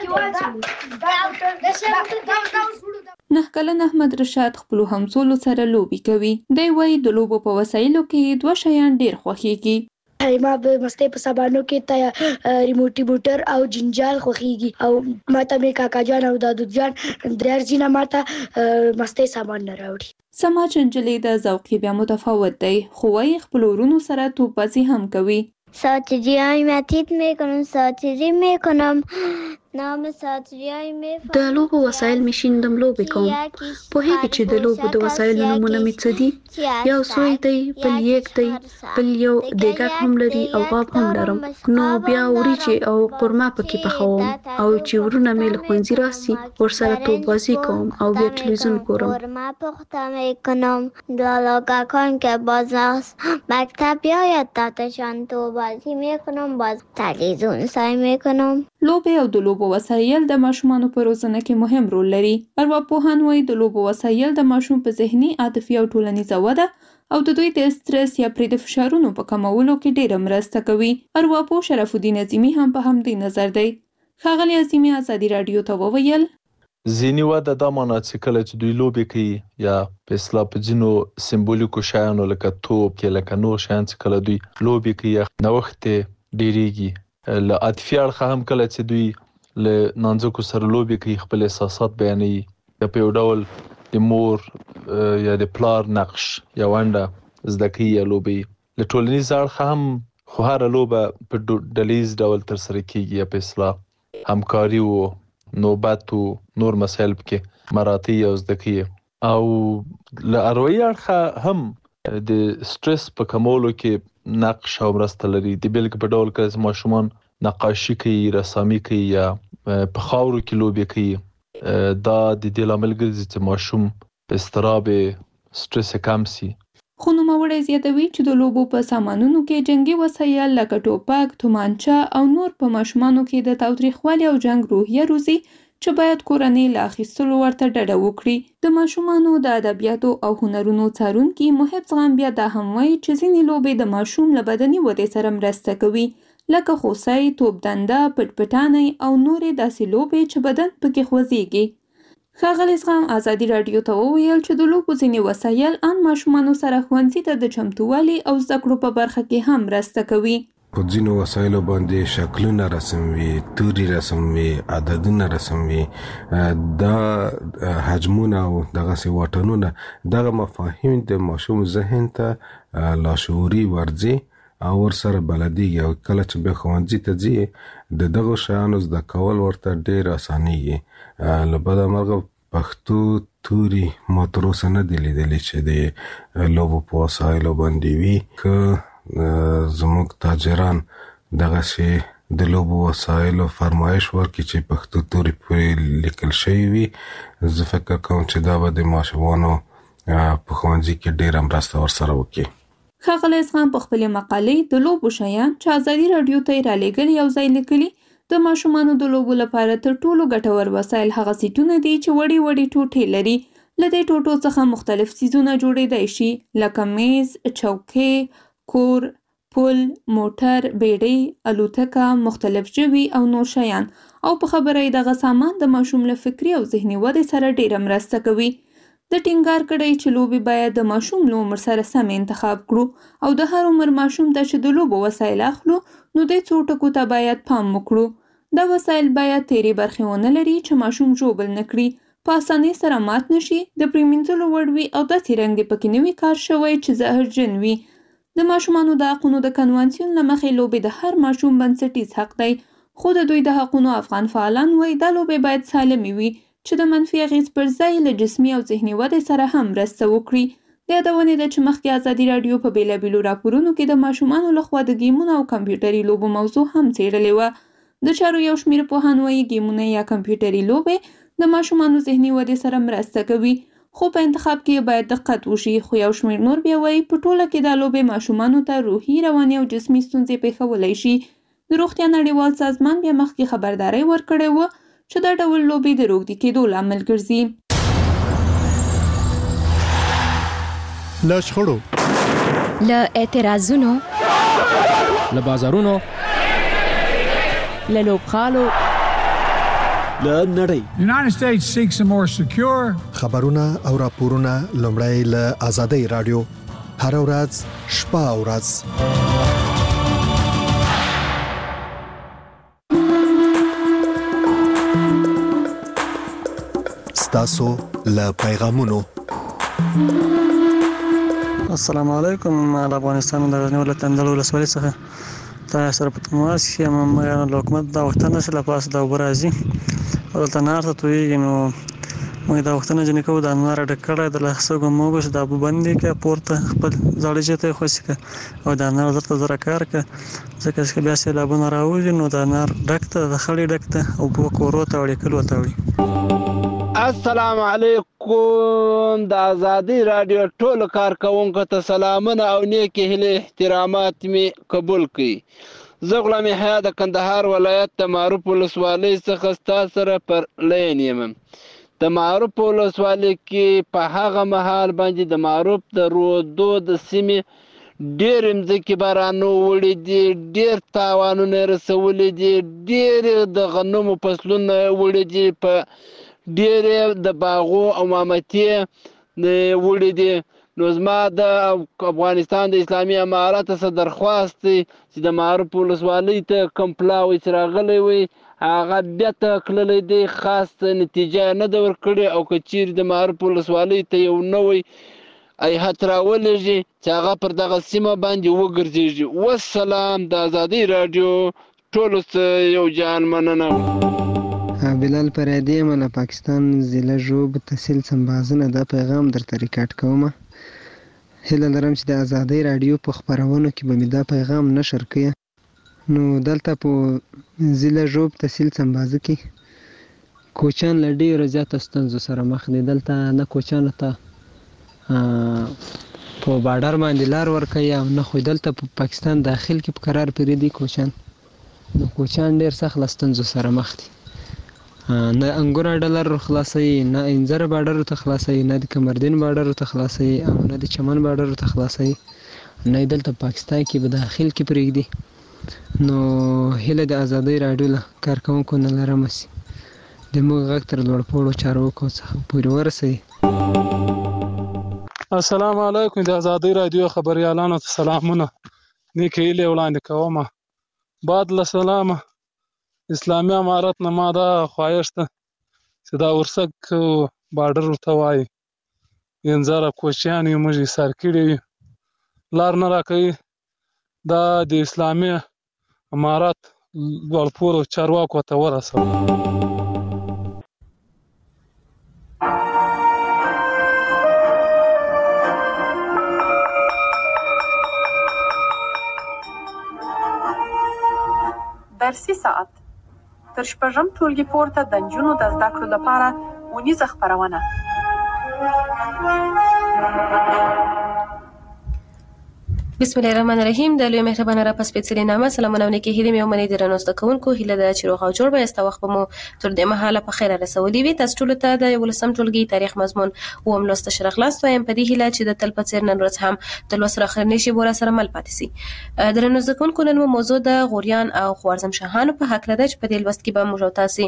نه کلن احمد رشاد خپل همزولو سره لوبي کوي. دی وایي د لوبو په وسایلو کې دوه شیان ډیر خوښیږي. ما به مستې په سبانو کې ریموټي موټر او جنجال خوښیږي او ماته مې کاکا جان او دادو جان درځي نه ماته مستې سامان نه راوړي. سماج انجلی د ذوقي بیا متفاوت دی، خو وايي خپل ورونو سره توپبازي هم کوي. ساعتی‌های متید میکنم، ساعتی‌ای میکنم، نام ساعتی‌های میفهم. د لوبو وسایل میشیندم لوبې کوم. پوهیږي چې د لوبو د وسایلو نمونه مې څه دي؟ یو سوی دی، بل یک دی، بل یو دیګک هم لري او غاب هم لرم. نو بیا وریجې او قورمه پکې پخوم او چې ورونه مې له ښوونځي راسي ورسره توپبازي کوم او بیا تلویزیون ګورم. قورمه پخته میکنم، دالاگکان که باز از مکتب بیاید دادشان توپبازی میکنم، باز تلویزیون سعی میکنم. لوبې او د لوبو وسایل د ماشومانو په روزنه کې مهم رول لري. ارواپوهان وایي د لوبو وسایل د ماشوم په ذهني، عاطفي او ټولنیزه وده او د دوی د استرس یا پرې د فشارونو په کمولو کې ډېره مرسته کوي. ارواپوه شرف الدین عظیمی هم په همدې نظر دی. ښاغلی عظیمی ازادي راډیو ته وویل ذهني وده دا معنی چې کله چې دوی لوبې کوي یا په اصطلاح په ځینو سمبولیکو شیانو لکه توپ کې لکه نور شیان چې کله دوی لوبې کوي نوښت ډېریږي. له عاطفي اړخه هم کله چې دوی له نانځکو سره لوبې کوي خپل احساسات بیانوي، یا په یو ډول د مور یا د پلار نقش یا ونډه زده کوي یا لوبې. له ټولنیز اړخه هم خو هره لوبه په ډلیز ډول ترسره کیږي یا په اصطلاح همکاري او نوبت او نور مسایل پکې مراعاتي او زده کوي. او له اروایي اړخه هم د سټرس په کمولو کې نقش او مرسته لري. د بیلګې په ډول کې ماشومان نقاشي کوي، رسامي کوي یا په خاورو کې لوبې کوي. دا د دې لامل ګرځي چې ماشوم اضطراب سټرس کم سي. خو نوموړی زیاتوي چې د لوبو په سامانونو کې جنگي وسایل لکه ټوپک، تومانچه او نور په ماشومانو کې د تاوتریخوالي او جنگ روحیه روزي چې باید کورنۍ له اخیستلو ورته ډډه وکړي. د ماشومانو د ادبیاتو او هنرونو څارونکي محب زغم بیا دا هم وایي چې ځینې لوبې د ماشوم له بدني ودې سره مرسته کوي، لکه خوسی، توپدنده، پټپټانۍ او نورې داسې لوبې چې بدن پکې خوځېږي. ښاغلي زغم ازادي راډیو ته وویل چې د لوبو ځینې وسایل ان ماشومانو سره ښوونځي ته د چمتووالي او زده کړو په برخه کې هم مرسته کوي. په ځینو وسایلو باندې شکلونه رسم وي، توري رسم وي، عددونه رسم وي، دا حجمونه او دغسې واټنونه، دغه مفاهیم د ماشوم ذهن ته لاشعوري ورځي او ورسره بلدیږي، او کله چې بیا ښوونځي ته ځي د دغو شیانو زده کول ورته ډېر اسانېږي. له بده مرغه پښتو توري ما تر اوسه نه دي لیدلي چې د لوبو په وسایلو باندې وي. که زموږ تاجران دغسې د لوبو وسایلو فرمایش ورکړي چې پښتو توري پرې لیکل شوي وي، زه فکر کوم چې دا به د ماشومانو په ښوونځي کې ډېره مرسته ورسره وکړي. ښاغلی زغم په خپلې مقالې د لوبو شیان چې ازادي راډیو ته یې رالیږلي یو ځای لیکلي، د ماشومانو د لوبو لپاره تر ټولو ګټور وسایل هغه سیټونه دي چې وړې وړې ټوټې لري. له دې ټوټو څخه مختلف څیزونه جوړېدای شي، لکه میز، چوکۍ، کور، پل، موټر، بیړۍ، الوتکه، مختلف ژوي او نور شیان. او په خبره یې دغه سامان د ماشوم له فکري او ذهني ودې سره ډېره مرسته کوي. د ټینګار کړی چې لوبې باید د ماشوم له عمر سره سم انتخاب کړو او د هر عمر ماشوم ته چې د لوبو وسایل اخلو نو د څو ټکو ته باید پام وکړو. دا وسایل باید تیرې برخې ونه لري چې ماشوم ژوبل نه کړي، په اسانۍ سره مات نشي، د پرېمینځلو وړ وي او داسې رنګ دې پکې نه وي کار شوی چې زهرجن وي. د ماشومانو د حقونو د کنوانسیون له مخې لوبې د هر ماشوم بنسټیز حق دی، خو د دوی د حقونو افغان فعالان وایي دا لوبې باید سالمې وي چې د منفي اغېز پر ځای له جسمي او ذهني ودې سره هم مرسته وکړي. د یادونې ده چې مخکې ازادي راډیو په بېلابېلو راپورونو کې د ماشومانو لخوا د ګیمونو او کمپیوټري لوبو موضوع هم څېړلې وه. د چارو یو شمېر پوهان وایي ګیمونه یا کمپیوټري لوبې د ماشومانو ذهني ودې سره مرسته کوي، خو په انتخاب کې باید دقت وشي. خو یو شمېر نور بیا وایي په ټوله کې دا لوبې ماشومانو ته روحي، رواني او جسمي ستونزې پېښولی شي. د روغتیا نړیوال سازمان بیا مخکې خبرداری ورکړی و چې دا ډول لوبې د روږدي کېدو لامل ګرځي. له شخړو، له اعتراضونو، له بازارونو، له لوبغالو، له نړۍ خبرونه او راپورونه لومړی له آزادۍ راډیو هر ورځ شپه او ورځ. تاسو له پیغامونو. السلام علیکم. د افغانستان د غزنی ولایت اندل ولسوالۍ څخه تاسو سره په تماس کې یم. د حکومت دا وختونه چې لا پاس د برازي او د نار ته تویږي، نو موږ دا وختونه جن کوو د نار ډکړه د لاسو ګموږ د ابو باندې کې پورته خپل ځړې جته خوشکه او د نار درته زره کار ک ځکه چې بیا سه لابونه راوځي نو د نار ډکته د خړې ډکته او په کورو ته وړي کول وتاوي. السلام علیکم. د آزادی رادیو ټولو کارکونکو ته سلامونه او نیک هیله احترامات می قبول کړئ. زه غلام یحیی د کندهار ولایت د معروف ولسوالۍ څخه ستاسو سره پر لین یم. د معروف ولسوالۍ کې په هغه مهال باندې د معروف د رودو د سیمې ډېر مځکې بارانو وړي دي، ډېر تاوانونه رسولي دي، ډېر د غنمو فصلونه وړي دي، په ډېرې د باغو او مامتې وړي دي. نو زما د افغانستان د اسلامي امارت څخه درخواست دی چې د معروف ولسوالۍ ته کوم پلاوی چې راغلی وي هغه بیرته کړلی دی، خاص نتیجه نه ده ورکړې، او که چیرې د معروف ولسوالۍ ته یو نوی هیات راولېږي چې هغه پر دغه سیمه باندې وګرځېږي. والسلام. د ازادۍ راډیو ټولو څه یو جان مننه. بلال پرادی من پاکستان ضلع ژوب تحصیل سمبازنه دا پیغام درته ریکارډ کوم. هیله لرم چې د آزادۍ رادیو په خبرونو کې به مې دا پیغام نشر کړي. نو دلته په ضلع ژوب تحصیل سمبازه کې کوچان له ډېرو زیاتو ستونزو سره مخ دي. دلته نه کوچانو ته په بارډر باندې لار ورکوي او نه خو دلته په پاکستان داخل کې په قرار پرېږدي کوچان. نو کوچان ډېر سخت له ستونزو سره مخ دي. نه انګور ډالر خلاصوي، نه انځر بارډر ته خلاصوي، نه د کمردین بارډر ته خلاصوي او نه د چمن بارډر ته خلاصوي، نه دلته پاکستان کې به داخل کې پرېږدي. نو هیله د آزادۍ راډیو له کارکوونکو نه لرم چې د موږ غږ تر لوړپوړو چارواکو څخه پورې ورسوي. السلام علیکم. د آزادۍ راډیو خبریالانو ته سلامونه. نیکې هیلې وړاندې کوم. بعد له سلامه اسلامي امارت نه ما دا خواهش ده چې دا ورسک بارډر ورته وایي انځر کوچیان یو موږ ایثار کړي وي لار نه راکوي. دا د اسلامي امارت لوړپوړو چارواکو ته ورسوي. درسي ساعت تر شپږم ټولګي پورته د نجونو د زده کړو لپاره ونیزه خپرونه. بسم الله الرحمن الرحیم. د لوی مهربانه را پس سپېڅلې نامه سلامونه ونکې هیلې مې ومنې درنو زده کوونکو. هیله ده چې روغ او جوړ به یاست. وخت به مو تر دې مهاله په خیره رسولي وي. تاسو ټولو ته د 11م ټولګي تاریخ مضمون اووم لوست اشاره خلاص وایم په دې هیله چې د تل په څېر نن ورځ هم د لوست سره اخرنۍ شیبو را سره مل پاتې سي. درنو زده کوونکو نن مو موضوع د غوریان او خوارزم شاهانو په هکله ده چې په دې لوست کې به موږ تاسو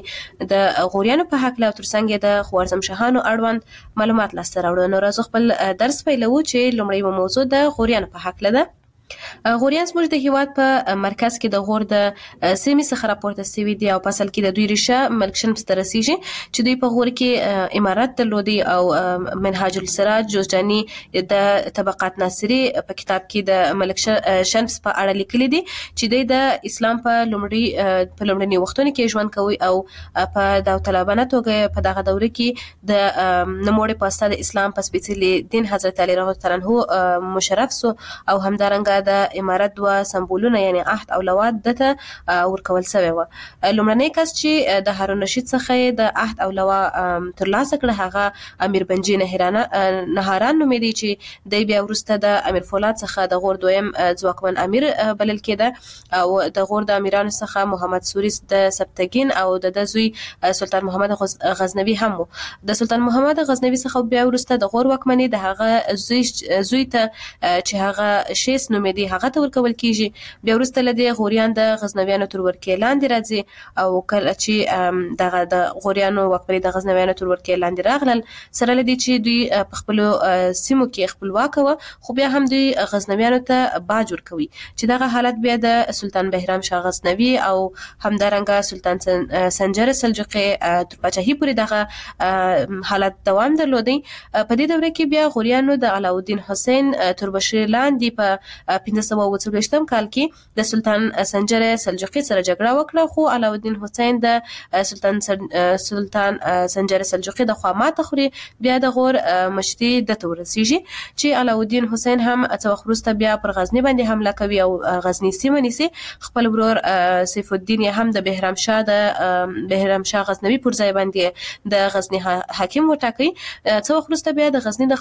د غوریانو په هکله او ترڅنګ د خوارزم شاهانو اړوند معلومات لاسته راوړو. نو راځو خپل درس پیلوو چې لومړی موضوع د غوریانو په هکله ده. غوریان زموږ د هیواد په مرکز کې د غور د سیمې څخه راپورته شوي دي او په اصل کې د دوی ریشه ملک شمس ته رسیږي چې دوی په غور کې امارت درلودي او منهاج السراج جوزجاني د طبقات ناصري په کتاب کې د ملک شمس په اړه لیکلي دي چې دوی د اسلام په لومړني وختونو کې ژوند کوي او په داوطلبانه توګه په دغه دوره کې د نوموړي په اساس د اسلام په سپېڅلي دین حضرت علی رضی الله عنه مشرف سو او همدارنګه د امارت دوه سمبولونه یعنی عهد او لوات دته ورکول شوی و. لومړنی کس چې د هارون رشید څخه د عهد او لوا ترلاسه کړ هغه امیر بنجي نهاران نومېدی چې د بیا وروسته د امیر فولاد څخه د غور دویم ځواکمن امیر بلل کېده او د غور د امیرانو څخه محمد سوریس د سبتګین او د زوی سلطان محمد غزنوي هم و. د سلطان محمد غزنوي څخه بیا وروسته د غور واکمني د هغه زوی ته چې هغه شیس نومېدی هغه ته ورکول کیږي. بیا وروسته لدی غوریان د غزنویانو تر ورکې لاندې راځي او کله چې دغه د غوریانو واکمني د غزنویانو تر ورکې لاندې راغلل سره لدی چې دوی په خپل سیمو کې خپلواک و خو بیا هم دوی غزنویانو ته باج ورکوي چې دغه حالت بیا د سلطان بهرام شاه غزنوي او همدارنګه سلطان سنجر سلجوقي تر پاچاهي پورې دغه حالت دوام درلودي. په دې دوره کې بیا غوریانو د علاءالدین حسین تربشیر لاندې په 1540 کال کې د سلطان سنجر سلجوقي سره جګړه وکړه خو علاءالدین حسین د سلطان سنجر سلجوقي د خوا ماته خوري. بیا د غور مشري د تورسيږي چې علاءالدین حسین هم څو وخت وروسته بیا پر غزنی باندې حمله کوي او غزنی سیمه نیسي. خپل ورور سیف الدین هم د بهرام شاه غزنوي پر ځای باندې د غزنی حاکم وټاکي. څو وخت وروسته بیا د غزنی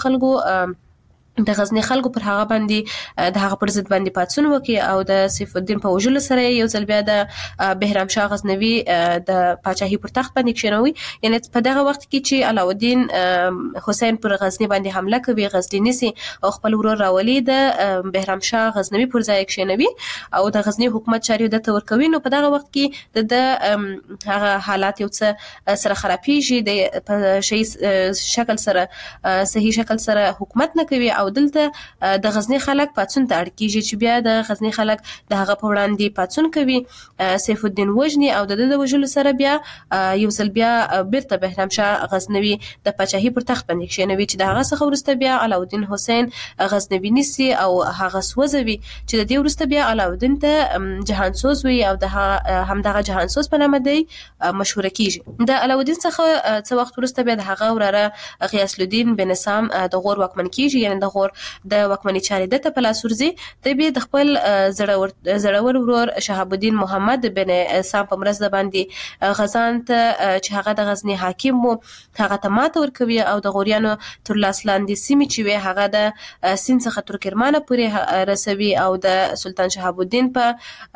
خلکو پر هغه باندې د هغه پر ضد باندې پاتسون وکي او د سیف الدین په وجلو سره یو ځل بیا د بهرام شاه غزنوي د پاچاهي پر تخت باندې کښینوي. یعنی په دغه وخت کې چې علاءالدین حسین پر غزنی باندې حمله کوي غزنی نیسي او خپل ورور راولي د بهرام شاه غزنوي پر ځای کښینوي او د غزنی حکومت چاري د تور کوي. نو په دغه وخت کې د هغه حالات یو څه سره خرابېږي د صحیح شکل سره حکومت نه کوي او او دلته د غزنی خلک پاتون ته اړ کیږي چې بیا د غزنی خلک د هغه په وړاندې پاتون کوي سیف الدین وجنی او د وجلو سره بیا یو ځل بیا بیرته بهرام شاه غزنوي د پاچاهي پر تخت باندې کښینوي چې د هغه څخه وروسته بیا علاءالدین حسین غزنوي نیسي او هغه سوځوي چې د دې وروسته بیا علاءالدین ته جهانسوز وي او د همدغه جهانسوز په نامه دی مشهور کیږي. د علاءالدین څخه څه وخت وروسته بیا د هغه وراره غیاث الدین بن نظام د غور واکمن کیږي، یعنی د غور د واکمنۍ چارې د په لاس ورځي. د بیا د خپل زړور ورور شهاب الدین محمد بن سام په مرسته باندې غزان ته چې هغه د غزنی حاکم وو هغه ته ماته ورکوي او د غوریانو تر لاس لاندې سیمې چې وي هغه د سیند څخه تر کرمانه پورې رسوي او د سلطان شهاب الدین په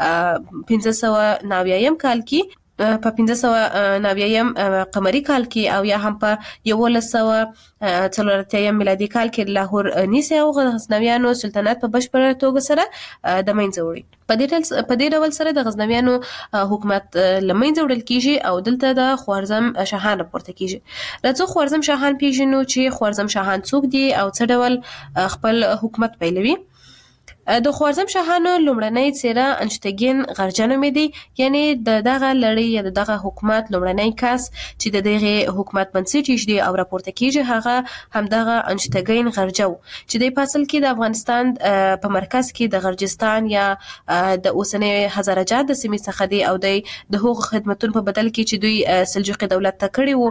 1590 کال کې په 1590 قمری کال کې او یا هم په 1140 میلادي کال کې لاهور نیسي او غزنویانو سلطنت په بشپړه توګه سره د منځه وړي. په دې ډول سره د غزنویانو حکومت لمنځه وړل کیږي او دلته د خوارزم شاهان پورته کیږي. راځو خوارزم شاهان پیژنو چې خوارزم شاهان څوک دي او څه ډول خپل حکومت پیلوي. د خوارزم شاهانو لومړنۍ څیره انشتګین غرجه نومېدی، یعنی دغه لړۍ یا دغه حکومت لومړنۍ کس چې د دغه حکومت بنسټ ایږدي او راپورته کیږي هغه همدغه انشتګین غرجه و چې د اصل کې د افغانستان په مرکز کې د غرجستان یا د اوسنۍ هزارجات د سیمې څخه دی او د هغو خدمتونو په بدل کې چې دوی سلجوقي دولت ته کړي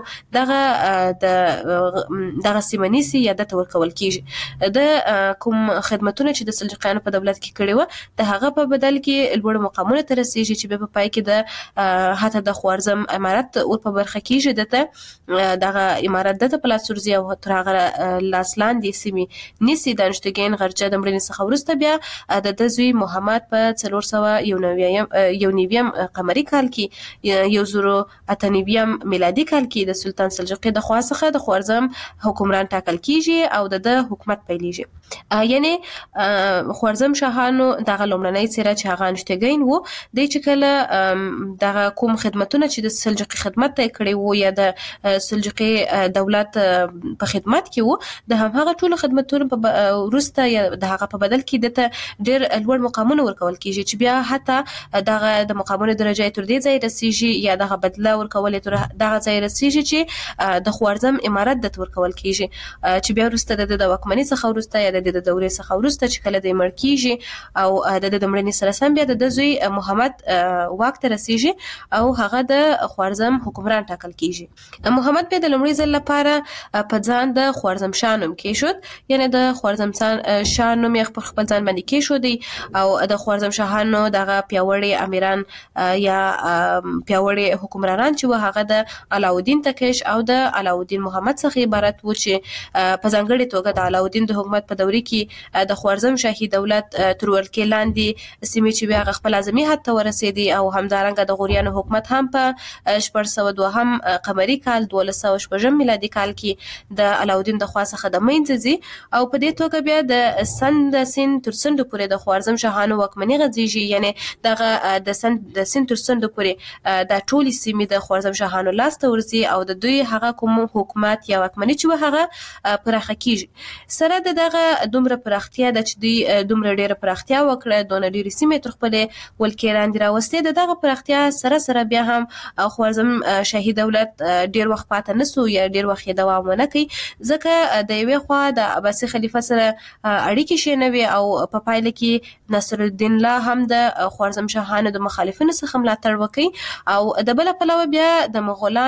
وو دغه سیمه نیسي یا د ورکول کیږي. د کوم خدمتونه چې د سلجوقیانو په دولت کې کړي وو د هغه په بدل کې لوړ مقامونه ته رسیږي چې په پای کې د حتی د خوارزم امارت او په برخه کې دغه امارت د پلاس ورزي او تر هغه لاس لاندې سیمې نیسي. د انشتګین غرجه د مړینې څخه وروسته بیا د دزوی محمد په 491 قمری کال کې 1098 میلادي کال کې د سلطان سلجوقي د خوا څخه د خوارزم حکمران ټاکل کیږي او د حکومت پیلېږي. یعنی خوارزم شاهانو دغه لومړنۍ څیره چې هغه انشتګین وو د چې کله دغه کوم خدمتونه چې د سلجوقي خدمت ته کړي وو یا د سلجوقي دولت په خدمت کې وو د هغه ټول خدمتونو په وروسته یا د هغه په بدل کې د ډېر لوړ مقامونه ورکول کیږي چې بیا حتی دغه د مقامونو درجه تر دې ځای رسیږي یا دغه بدله ورکول تر دغه ځای رسیږي چې د خوارزم امارت د ورکول کیږي چې بیا وروسته د واکمنۍ څخه وروسته یا د دورې څخه وروسته چې کله د مړ کیږي او د مړینې سره سم بیا د زوی محمد واک ته رسیږي او هغه د خوارزم حکمران ټاکل کیږي. محمد بیا د لومړي ځل لپاره په ځان د خوارزم شاه نوم کېښود، یعنی د خوارزم شاه نوم یې خپل ځان باندې کېښود او د خوارزم شاهانو دغه پیاوړي امیران یا پیاوړي حکمرانان چې هغه د علاءالدین تکش او د علاءالدین محمد څخه عبارت و چې په ځانګړي توګه د علاءالدین د حکومت په دورې کې د خوارزم شاهي دولت تر ولکې لاندې سیمې چې بیا خپل اعظمي حد ته ورسېدي او همدارنګه د غوریانو حکومت هم په 1402 قمری کال 1206 میلادي کال کې د علاءالدین د خوا څخه د منځ ځي او په دې توګه بیا د سند سین تر سند پورې د خوارزم شاهانو واکمنۍ غځيږي، یعنی دغه د سند تر سند پورې د ټولي سیمې د خوارزم شاهانو لاس ته ورځي او د دوی هغه کوم حکومت یا واکمنۍ چې هغه پراخه کیږي. سره دغه دومره پراختیا د چې دوی دومره ډیره پراختیا وکړه دونه ډیره سیمې تر خپل ولکې لاندې راوستي. دغه پراختیا سره بیا هم خوارزم شاهي دولت ډیر وخت پاتې نسو یا ډیر وخت دوام ونه کوي ځکه د یوې خوا د عباسي خلیفہ سره اړیکې شینوي او په پایله کې نصر الدین الله هم د خوارزم شاهانو د مخالفینو څخه ملاتړ وکړي او د بل پلوه بیا د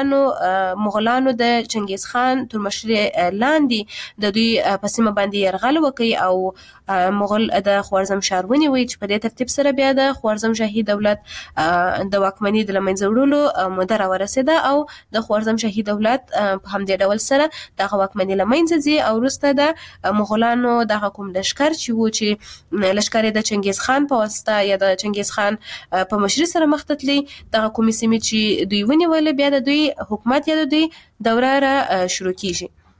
مغولانو د چنګیز خان تر مشرۍ لاندې د دوی په سیمه باندې یرغل وکړي او مغول د خوارزم ښار ونیوي چې په دې ترتیب سره بیا د خوارزم شاهي دولت د واکمنۍ د لمنځه وړلو موده راورسېده او د خوارزم شاهي دولت په همدې ډول سره دغه واکمنۍ لمنځه ځي او وروسته د مغولانو دغه کوم لښکر چې و چې لښکر د چنګیز خان په واسطه یا د چنګیز خان په مشرۍ سره مخ ته تلي دغه کومې سیمې چې دوی ونیولې بیا د دوی حکومت یا د دوی دوره را شروع کیږي.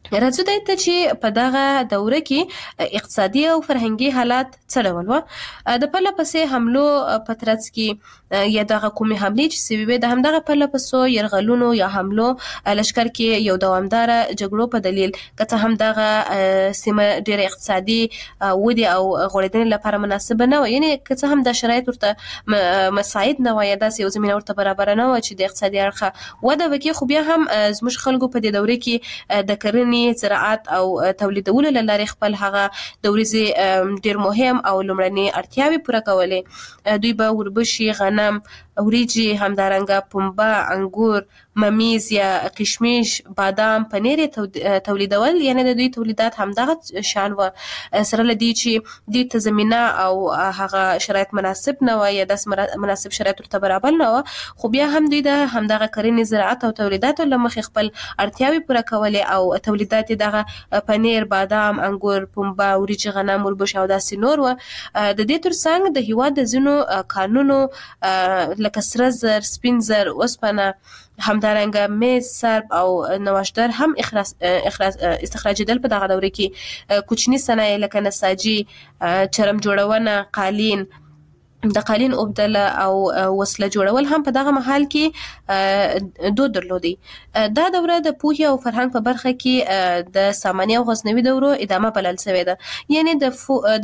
راځو ته چې په دغه دوره کې اقتصادي او فرهنګي حالات څه ډول و. د پرله پسې حملو په ترڅ کې یا دغه کومې حملې چې سوي وي د همدغه پرله پسې یرغلونو یا حملو لشکر کې یو دوامداره جګړو په دلیل که هم دغه سیمه ډېر اقتصادي ودې او غوړېدنې لپاره مناسبه نه و، یعنې که هم د شرایط ورته مساعد نه وای، داسې یو زمینه ورته برابره نه و چې د اقتصادي اړخه وده وکړي، خو بیا هم زموږ خلکو په دې دوره کې د کرنې، زراعت او تولیدولو له لارې خپل هغه د ورځې ډېر مهم او لومړنۍ اړتیاوې پوره کولې. دوی به وربشي، غنم، وریجې، همدارنګه پنبه، انګور، ممیز یا کشمش، بادام، پنیر تولیدول، یعنی د دوی تولیدات همدغه شان و، سره له دې چې دوی ته زمینه او هغه شرایط مناسب نه و یا داسې مناسب شرایط ورته برابر نه و، خو بیا هم دوی د همدغه کرنې، زراعت او تولیداتو له مخې خپل اړتیاوې پوره کولې او تولیدات دغه پنیر، بادام، انګور، پنبه، وریجې، غنم، وربشي او داسې نور و. د دې ترڅنګ د هیواد د ځینو کانونو لکه سره زر، سپین زر، اوسپنه، همدارنګه میز، سرب او نواشدار هم استخراجېدل په دغه دوره کې. کوچني صنایع لکه نساجي، چرم جوړونه، قالین، د قالین اوبدله او وسله جوړول هم په دغه محل کې دود درلودي. دا دوره د پوهې او فرهنګ په برخه کې د ساماني او غزنوي دورو ادامه بلل شوې ده، یعنی د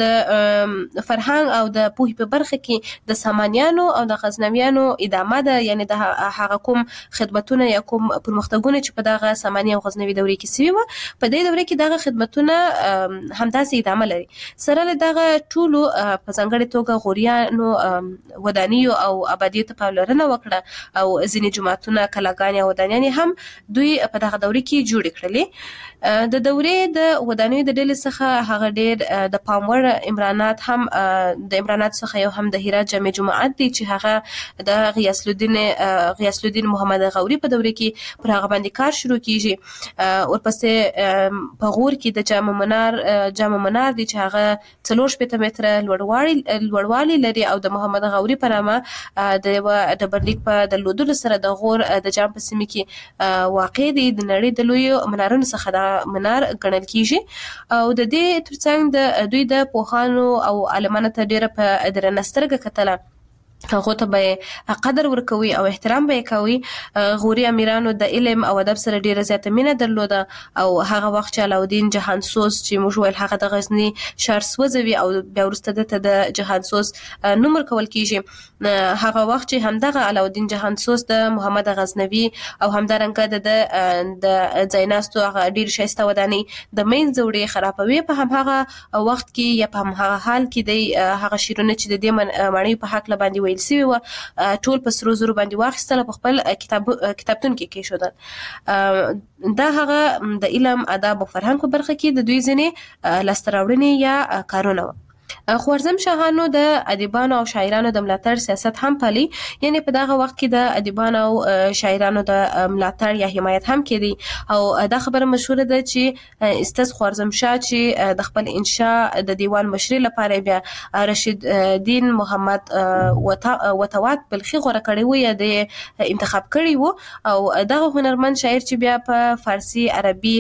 فرهنګ او د پوهې په برخه کې د سامانیانو او د غزنویانو ادامه ده، یعنی د هغه کوم خدمتونه یا کوم پرمختګونه چې په دغه ساماني او غزنوي دورې کې سوي و، په دې دوره کې دغه خدمتونه همداسې ادامه لري. سره له دغه ټولو په ځانګړې توګه غوریانو ودانیو او آبادیو ته پاملرنه وکړه او ځینې جوماتونه، کلاګانې او ودانیانې هم دوی په دغه دوره کې جوړې کړلې. د دورې د ودانیو د ډلې څخه هغه ډېر د پام وړ امرانات هم د امرانات څخه یو هم د هرات جامع جماعت دی چې هغه د غیاث الدین محمد غوري په دوره کې پر هغه باندې کار شروع کیږي. ورپسې په غور کې د جامع منار دی چې هغه 4 متره لوړوالی لري او د محمد غوري په نامه د ډبرلیک په درلودلو سره د غور د جام په سیمه کې واقع دی. د نړۍ د لویو منارونو څخه دا منار ګڼل کیږي او د دې ترڅنګ د دوی د پوهانو او عالمانو ته ډیره په درنه سترګه کتله، هغه ته به قدر ورکوي او احترام به کوي. غوري امیرانو د علم او ادب سره ډیره زیاته مینه درلوده او هغه وخت چې علاودین جهانسوز چې موږ ویل هغه د غزنی ښار سوځوي او بیا وروسته د جهانسوز نوم ورکول کیږي، هغه وخت چې همدغه علاودین جهانسوز د محمد غزنوي او همدارنګه د ځایناستو هغه ډیر شایسته ودانۍ د مین زوړې خرابوي، په همغه وخت کې یا په همغه حال کې د هغه شیرونه چې د دې معنی په حق لباندې ویل سوي و ټول په سرو زرو باندې واخیستل په خپل کتابتون کې کېښودل. دا هغه د علم، ادب او فرهنګ په برخه کې د دوی ځینې لاسته راوړنې یا کارونه و. خوارزم شاهانو د ادیبانو او شاعرانو د ملاتړ سیاست هم پالي، یعنی په دغه وخت کې د ادیبانو او شاعرانو د ملاتړ یا حمایت هم کېدی او دا خبره مشهوره ده چې استاد خوارزم شاه چې د خپل انشاء د دیوان مشري لپاره بیا رشید دین محمد وتوات بلخي غوره کړی و یا د انتخاب کړی و او دغه هنرمند شاعر چې بیا په فارسی، عربي،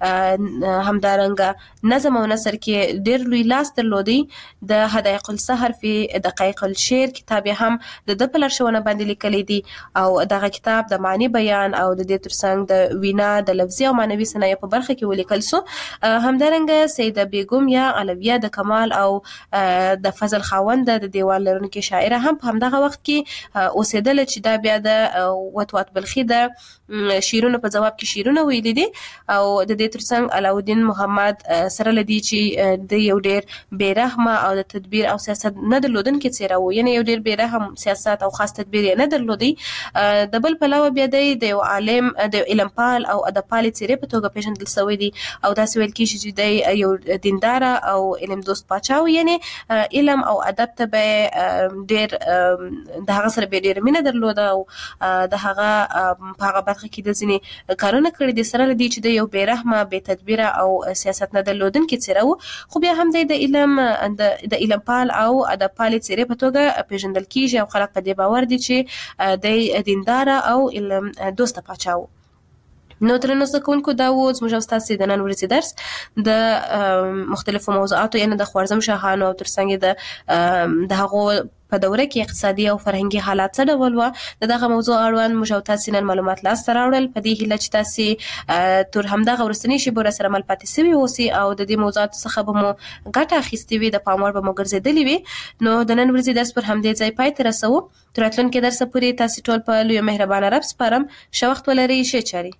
همدارنګه نظم او نثر کې ډېر لوی لاس درلودی. د حدائق السحر فی دقایق الشعر کتاب هم د په لارښوونه باندې لیکلی دی او دغه کتاب د معنی بیان او د دې ترڅنګ د وینا د لفظي او معنوي صنایع په برخه کې ولیکل سو. همدارنګه سیده بیگم یا علویه د کمال او د فضل خاوند د دیوان لرونکي شاعره هم په همدغه وخت کې اوسېدل چې دا بیا د وتوات بلخي د شیرونو په جواب کې شیرونه ویلي دي او د دې ترڅنګ علاودین محمد سره لدی چې د یو ډیر بیرحمه او د تدبیر او سیاست نه درلودونکي څیره و، یعنی یو ډیر بیرحم سیاست او خاص تدبیر نه درلودي. د بل پلوه بیا د یو عالم، د علم پال او ادب پال څیره په توګه پیژندل شوی دی او داسې ویل کیږي چې د یو دیندار او علم دوست پاچاو، یعنی علم او ادب ته به ډیر د هغه سره به ډیر مینه درلوده او د هغه په هغه برخه کې د ځینې کارونه کړي دي سره لدی چې د یو بیرحمه، بې تدبیره او سیاست نه درلودونکي څیره و، خو بیا هم د علم د علم پال او ادب پال څیرې په توګه پیژندل کیږي او خلک په دې باور دي چې د دیندار او علم دوست پاچا و. نو درنو زده کوونکو دا و زموږ ستاسو د نن ورځې درس د مختلفو موضوعاتو یعنی د خوارزم شاهانو او ترڅنګ د هغو په دوره کې اقتصادي او فرهنګي حالات څه ډول و دغه موضوع اړوند موږ تاسو نن معلومات لاسته راوړل په دې هیله چې تاسو تر همدغه ورستنی شی بور سره مل پاتې سوي اوسئ او د دې موضوعات څخه به مو ګټه اخیستې وي د پاموړ به مو ګرځېدلې وي نو د نن ورځې درس پر همدې ځای پای ته رسوو تر راتلونکي درس پورې تاسو ټول په لوی مهربانه رب سپارم ښه وخت ولرئ ښه چاري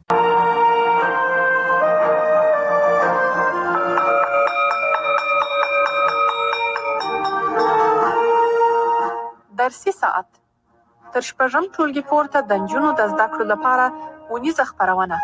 درسي ساعت تر شپږم ټولګي پورته د نجونو د زده کړو لپاره ونیزه خپرونه.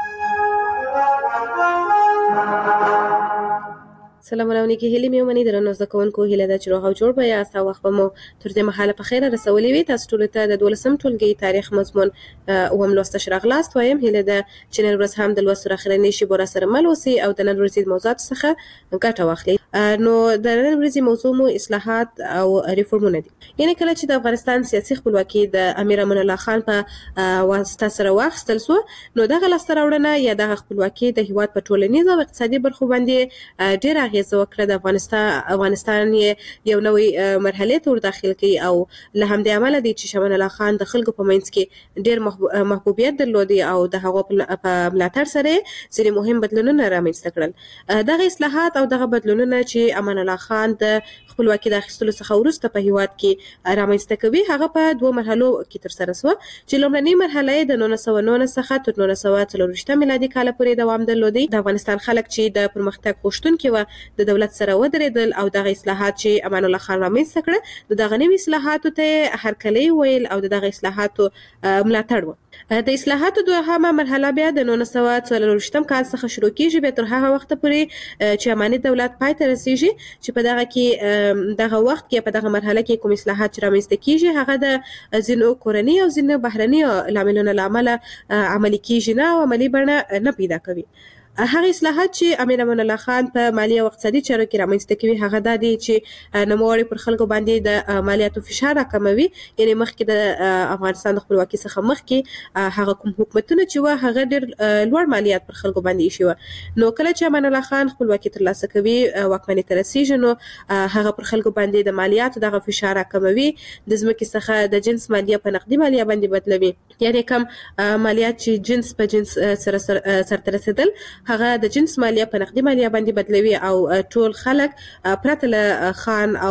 سلام علیکم هیله مې ومني درنو زده کوونکو هیله ده چې روغ او جوړ به یاست او وخت به مو تر دې مهاله په خیره رسولې وي تاسو ټول ته د 12م ټولګي تاریخ مضمون اوم لوست شراغلاست وایم هیله ده چې نن ورځ هم د لوست اخرنی شی بور سره مل اوسئ او د نن ورځې موضوعات څخه ګټه واخلئ نو د نن ورځې موضوع مو اصلاحات او ریفورمونه دي یعنی کله چې د افغانستان سیاسي خپلواکي د امیر امان الله خان په واسطه سره واخیستل سو نو دغه لاسته راوړنه یا د خپلواکي د هیواد په ټولنیز او اقتصادي برخو باندې ډیر اغیز وکړه د افغانستان یو نوې مرحله ته ورداخل کړي او له همدې عمله دي چې امان الله خان د خلکو په منځ کې ډیر محبوبیت درلودي او د هغو په ملاتړ سره ځینې مهم بدلونونه رامنځته کړل دغه اصلاحات او دغه بدلونونه چې امان الله خان د خپلواکي د اخیستلو څخه وروسته په هیواد کې رامنځته کوي هغه په دوه مرحلو کې تر سره شو چې لومړنۍ مرحله د 1999 څخه تر 1940 میلادي کال پورې دوام درلودي د افغانستان خلک چې د پرمختګ غوښتونکي و د دولت سره ودرېدل او دغه اصلاحات چې امان الله خان رامنځته کړ دغه نوي اصلاحاتو ته هرکلی ویل او دغه اصلاحاتو ملاتړ و د اصلاحاتو دوهمه مرحله بیا د 1940 کال څخه شروع کیږي به تر هغه وخت پورې چې اماني دولت پای ته رسیږي چې په دغه کې دغه وخت کې په دغه مرحله کې کوم اصلاحات رامنځته کیږي هغه د ځینو کورنۍ او ځینو بهرني لاملونو لامل عملي کیږي نه او عملي بڼه نه پیدا کوي هغه اصلاحات چې امیر امان الله خان په مالی او اقتصادي چارو کې رامنځته کوي هغه د دې چې نوموړي پر خلکو باندې د مالیاتو فشار راکموي یعنی مخکې د افغانستان د خپلواکي څخه مخکې هغه کوم حکومتونه چې و هغه ډېر لوړ مالیات پر خلکو باندې ایښي و نو کله چې امان الله خان خپلواکي ترلاسه کوي واکمنۍ ته رسیږي نو هغه پر خلکو باندې د مالیاتو دغه فشار راکموي د ځمکې څخه د جنس مالیه په نقدي مالیه باندې بدلوي یعنی کم مالیات چې جنس په جنس سره سرته رسیدل هغه د جنس مالیه په نقدي مالیه باندې بدلوي او ټول خلک پرته له خان او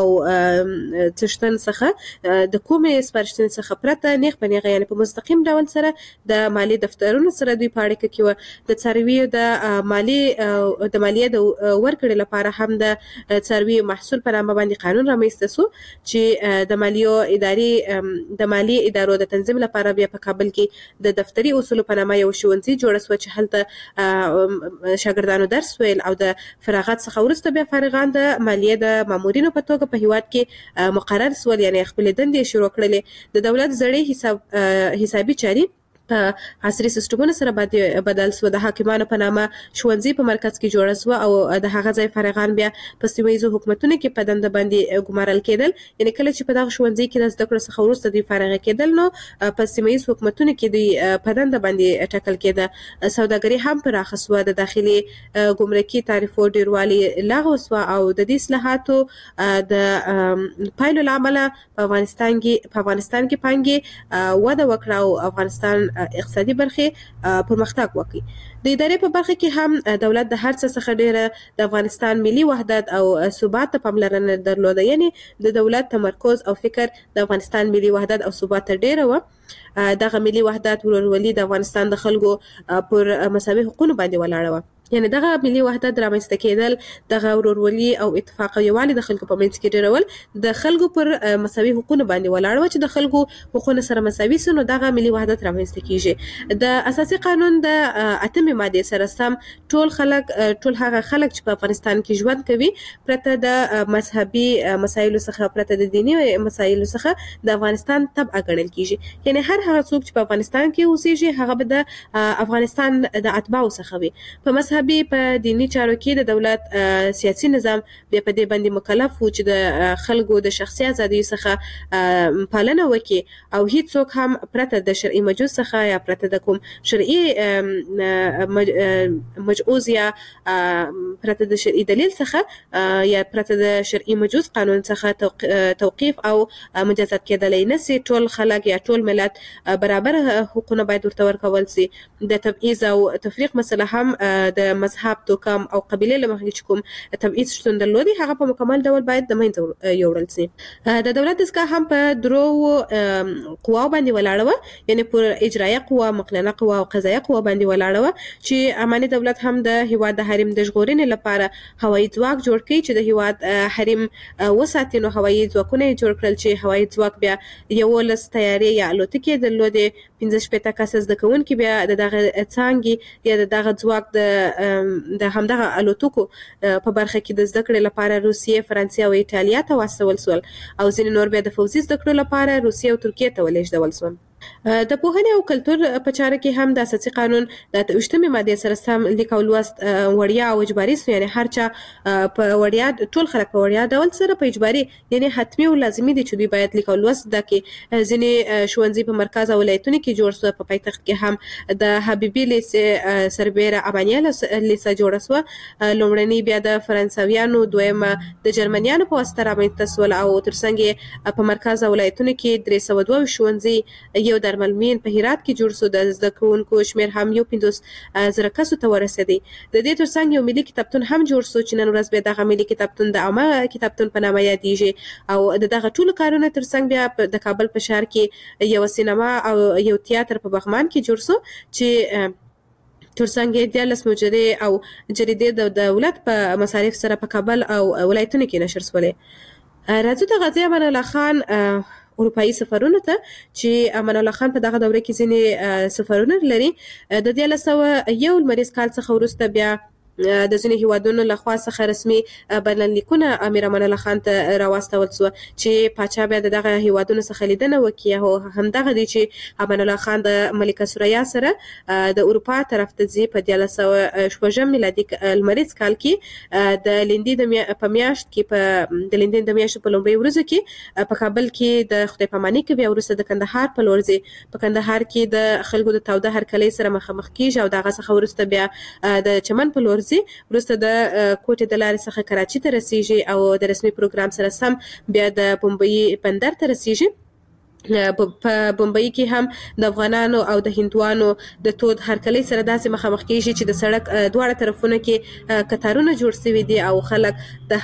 څښتن څخه د کومې سپارښتنې څخه پرته نیغ په نیغه یعنی په مستقیم ډول سره د مالی دفترونو سره دوی په اړیکه کې و د څارویو د مالیې د ورکړې لپاره هم د څارویو محصول په نامه باندې قانون رامنځته شو چې د مالی ادارو د تنظیم لپاره بیا په کابل کې د دفتري اصولو په نامه یو ښوونځی جوړ شو چې هلته شاګردانو درس ویل او د فراغت څخه وروسته بیا فارغان د مالیې د مامورینو په توګه په هیواد کې مقرر شول یعنی خپل دندې شروع کړلې د دولت زړې حسابي چاري په عصري سیستمونو سره بدل شو د حاکمانو په نامه ښوونځي په مرکز کې جوړ شو او د هغه ځای فارغان بیا په سیمه‌ییزو حکومتونو کې په دنده باندې ګمارل کېدل یعنی کله چې په دغه ښوونځي کې د زده کړو څخه وروسته دوی فارغ کېدل نو په سیمه‌ییزو حکومتونو کې دوی په دنده باندې ټاکل کېده سوداګري هم پراخه شوه د داخلي ګمرکي تعرفو ډیروالي لغوه شوه او د دې اصلاحاتو د پایلو له امله په افغانستان کې پانګې وده وکړه او افغانستان اقتصادي برخې پرمختګ وکړي د ادارې په برخه کې هم دولت د هر څه څخه ډیره د افغانستان ملي وحدت او ثبات ته پاملرنه درلوده یعنی د دولت تمرکز او فکر د افغانستان ملي وحدت او ثبات ته ډیره و دغه ملي وحدت ورورولي د افغانستان د خلکو پر مساوي حقوقو باندې ولاړه و یعنی دغه ملي وحدت رامنځته کېدل دغه ورورولي او اتفاق او یووالي د خلکو په منځ کې ډیرول د خلکو پر مساوي حقوقو باندې ولاړ و چې د خلکو حقوقو سره مساوي سي نو دغه ملي وحدت رامنځته کیږي د اساسي قانون د 8مې ماده سره سم ټول هغه خلک چې په افغانستان کې ژوند کوي پرته د مذهبي مسایلو څخه پرته د دینی مسایلو څخه د افغانستان تبع ګڼل کیږي یعنی هر هغه څوک چې په افغانستان کې اوسېږي هغه به د افغانستان د اتباعو څخه وي په مذهبي په دینی چارو کې د دولت سیاسي نظام بیا په دې باندې مکلف و چې د خلکو د شخصي ازادۍ څخه پالنه وکړي او هیڅوک هم پرته د شرعي مجوز څخه یا پرته د کوم شرعي مجوز یا پرته د شرعي دلیل څخه یا پرته د شرعي مجوز قانون څخه توقيف او مجازات کېدلای نشي. ټول خلک یا ټول ملت برابر حقوقونه باید ورته ورکول سي. د تبعیض او تفریق مسله هم د مذهب توکم او قبيله له مخې کوم تبعیض شتون درلودي هغه په مکمل ډول باید د منځ یوړل سي. د دولت دستګاه هم په درو قواو باندې ولاړه و، یعنی پر اجرایه قوا، مقننه قوا او قضایه قوا باندې ولاړه و چې اماني دولت هم د هیواد د حریم د ژغورنې لپاره هوایي ځواک جوړ کړي چې د هیواد حریم وساتي. نو هوایي ځواکونه جوړ کړل چې هوایي ځواک بیا یو لس تیارې یا الوتکې درلودې، 15 کسه زده کوونکي بیا دغه څانګې یا دغه ځواک د همدغه الوتکو په برخه کې د زده کړې لپاره روسیې، فرانسې او ایټالیا ته واستول شول او ځینې نور بیا د فوزي زده کړو لپاره روسیې او ترکیې ته ولېږدول شول. د پوهنې او کلتور په چاره کې هم د اساسي قانون د 28مې ماده سره سم لیک او لوست وړیا او اجباري سو، یعنی هر چا په وړیا ټول خلک په وړیا ډول سره په اجباري یعنی حتمی او لازمي دي چې دوی باید لیک او لوست د کې ځینې ښوونځي په مرکز او ولایتونو کې جوړ شو. په پایتخت کې هم د حبیبي لیسې سربیره امانیه لیسه جوړه شو. لومړنی بیا د فرانسویانو، دویمه د جرمنیانو په واسطه رامنځته شول او ترڅنګ په مرکز او ولایتونو کې 302 ښوونځي یو درملمین په هرات کې جوړ شو. د زده کوونکو شمیر هم 15,000 کسو ته ورسېدی. د دې ترڅنګ یو ملي کتابتون هم جوړ شو چې نن ورځ به دغه ملي کتابتون د عامه کتابتون په نامه یادېږي او دغه ټول کارونه ترڅنګ بیا د کابل په ښار کې یو سینما او یو تیاتر په بغمان کې جوړ شو چې ترڅنګ د لس مجرې او جریدې د دولت په مصارف سره په کابل او ولایتونو کې نشر شولې. راځو د غازی امان الله خان اروپایي سفرونو ته چې امان الله خان په دغه دوره کې ځینې سفرونه لري. د 1901 لمریز کال څخه وروسته بیا د ځینې هیوادونو لخوا څخه رسمي بلنلیکونه امیر امان الله خان ته راواستول شو چې پاچا بیا دغه هیوادونو څخه لیدنه وکړي او همدغه دی چې امان الله خان د ملکه ثریا سره د اروپا طرف ته ځي. په 1906 میلادي لمریز کال کې د لیندې په میاشت کې په د لیندې د میاشت په لومړۍ ورځو کې په کابل کې د خدای پاماني کې بیا وروسته د کندهار په لور ځي. په کندهار کې د خلکو د تاوده هرکلۍ سره مخامخ کیږي او دغه څخه وروسته بیا د چمن په لور وروسته د کوټې د لارې څخه کراچي ته رسیږي او د رسمي پروګرام سره سم بیا د بمبئی بندر ته رسیږي. په بمبئی کې هم د افغانانو او د هندوانو د تود هرکلۍ سره داسې مخامخ کیږي چې د سړک دواړه طرفونو کې قطارونه جوړ شوي دي او خلک د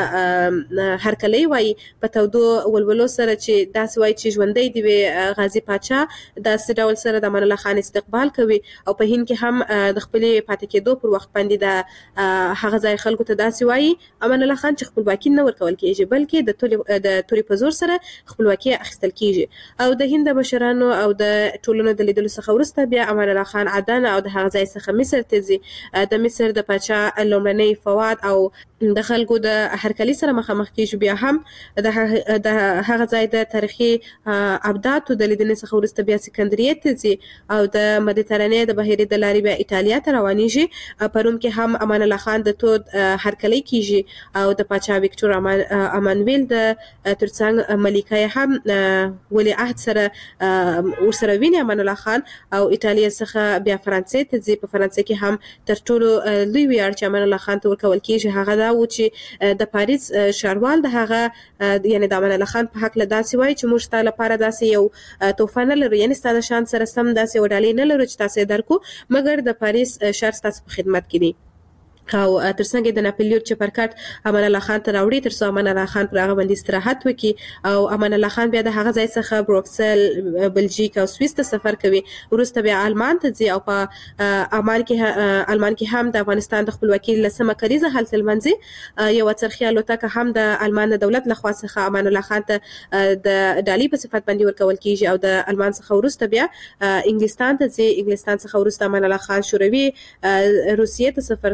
هغه هرکلۍ وایي په تودو ولولو سره چې داسې وایي چې ژوندی دی غازی پاچا داسې ډول سره د امان الله خان استقبال کوي او په هند کې هم د خپلې پاتې کېدو پر وخت باندې د هغه ځای خلکو ته داسې وایي امان الله خان چې خپلواکي نه ورکول کېږي بلکې د توري په زور سره خپلواکي اخیستل کېږي. او د هند مشرانو او د ټولنو د لیدلو څخه وروسته بیا امان الله خان عدن او د هغه ځای څخه مصر ته ځي. د مصر د پاچا لومړنی فواد او د خلکو د هرکلي سره مخامخ کیږي. بیا هم د هغه ځای د تاریخي ابداتو د لیدنې څخه وروسته بیا سکندریه ته ځي او د مدیترانې د بحیرې د لارې بیا ایټالیا ته روانېږي. په روم کې هم امان الله خان د تود هرکلي کیږي او د پاچا ویکټور امانویل د ترڅنګ ملکه هم ولی عهد سره ورسره ویني امان الله خان او ایټالیا څخه بیا فرانسې ته ځي. په فرانسې کې هم تر ټولو لوی ویاړ چې امان الله خان ته ورکول کیږي هغه دا و چې د پاریس ښاروال د هغه یعنی د امان الله خان په حق له داسې وایي چې موږ ستاسو لپاره داسې یو تحفه نه لرو، یعنی ستاسو شان سره سم داسې وډالۍ نه لرو چې تاسو درکو، مګر د پاریس ښار ستاسو په خدمت کې دی. او ترڅنګ د ناپلیون چپرکټ امان الله خان ته راوړي ترڅو امان الله خان پر هغه باندې استراحت وکړي او امان الله خان بیا د هغه ځای څخه بروکسل، بلژیک او سویس ته سفر کوي. وروسته بیا آلمان ته ځي او په آلمان کې هم د افغانستان د خپلواکۍ لسمه کریزه هلته لمانځي. یو څرخي الوتکه هم د آلمان د دولت لخوا څخه امان الله خان ته د ډالۍ په صفت باندې ورکول کیږي او د آلمان څخه وروسته بیا انګلستان ته ځي. انګلستان څخه وروسته امان الله خان شوروي روسیې ته سفر کوي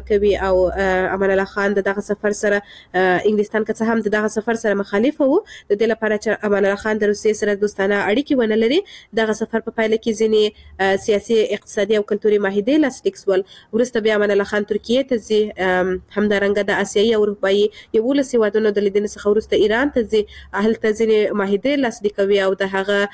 او امان الله خان دغه سفر سره انګلستان که څه هم دغه سفر سره مخالف وو د دې لپاره چې امان الله خان د روسیې سره دوستانه اړیکې ونه لري دغه سفر په پایله کې ځینې سیاسي اقتصادي او کلتوري معاهدې لاسلیک شول وروسته بیا امان الله خان ترکیې ته ځي همدارنګه د آسیایي او اروپایي 11 هیوادونو د لیدنې څخه وروسته ایران ته ځي هلته ځینې معاهدې لاسلیک کوي او د هغه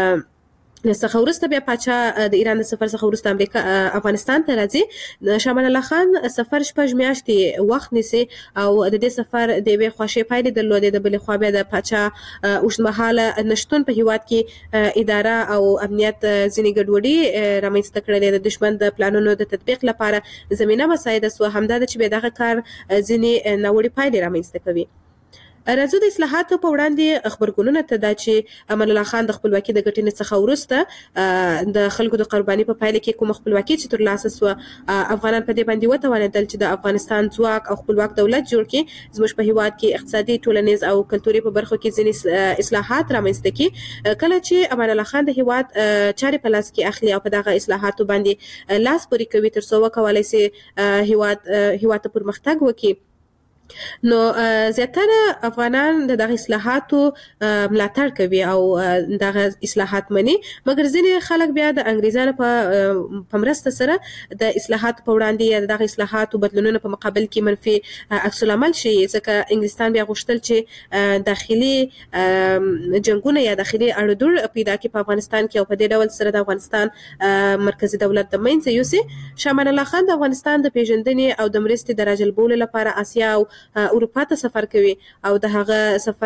څخه وروسته بیا پاچا د ایران د سفر څخه وروسته امریکا افغانستان ته راځي شاه امان الله خان سفر 6 میاشتې وخت نیسي او د دې سفر د یوې خوشې پایلې درلودې د بلې خوا بیا د پاچا اوږدمهاله نشتون په هیواد کې اداره او امنیت ځینې ګډوډي رامنځته کړلې د دشمن د پلانونو د تطبیق لپاره زمينه مساعده سو همدا چې به دغه کار ځینې نوړي پایلې رامنځته کوي راځو د اصلاحاتو په وړاندې خبرګونونه ته دا چې امان الله خان د خپلواکۍ د ګټنې څخه وروسته د خلکو د قرباني په پایله کې کوم خپلواکي چې ترلاسه سو افغانان په دې باندې وتوانېدل چې د افغانستان ځواک او خپلواک دولت جوړ کړي زموږ په هیواد کې اقتصادي ټولنیز او کلتوري په برخو کې ځینې اصلاحات رامنځته کړي کله چې امان الله خان د هیواد چارې په لاس کې اخلي او په دغه اصلاحاتو باندې لاس پورې کوي تر څو وکولای شي هیواد ته پرمختګ وکړي نو زیاتره افغانان دغه اصلاحاتو ملاتړ کوي او دغه اصلاحات مني مګر ځینې خلک بیا د انګریزانو په مرسته سره د اصلاحاتو په وړاندې یا دغه اصلاحاتو بدلونونو په مقابل کې منفي عکس العمل شي ځکه انګلستان بیا غوښتل چې داخلي جنگونه یا داخلي اړودوړ پیدا کړي په افغانستان کې او په دې ډول سره د افغانستان مرکزی دولت د منځ یوسي شاه امان الله خان د افغانستان د پیژندنې او د مرستې د راجلبولو لپاره آسیا او اروپا ته سفر کوي او د هغه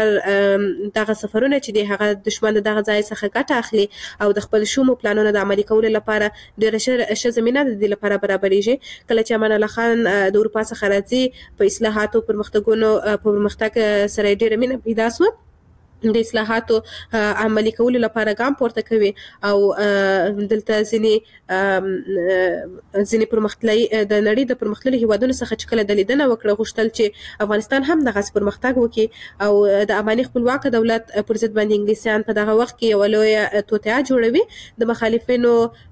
دغه سفرونه چې د هغه دشمن دغه ځای څخه ګټه اخلي او د خپل شومو پلانونو د عملي کولو لپاره ډېر ښه زمينه د دې لپاره برابرېږي کله چې امان الله خان د اروپا څخه راځي په اصلاحاتو پرمختګ سره ډېر مینه پیدا شو د اصلاحاتو عملي کولو لپاره ګام پورته کوي او دلته ځینې پرمختللي د نړۍ د پرمختللي هیوادونو څخه چې کله د لیدنه وکړه غوښتل چې افغانستان هم دغه پرمختګ وکړي او د اماني خپلواک دولت پر ضد باندې انګلیسیان په دغه وخت کې یو لوی توطئه جوړوي د مخالفینو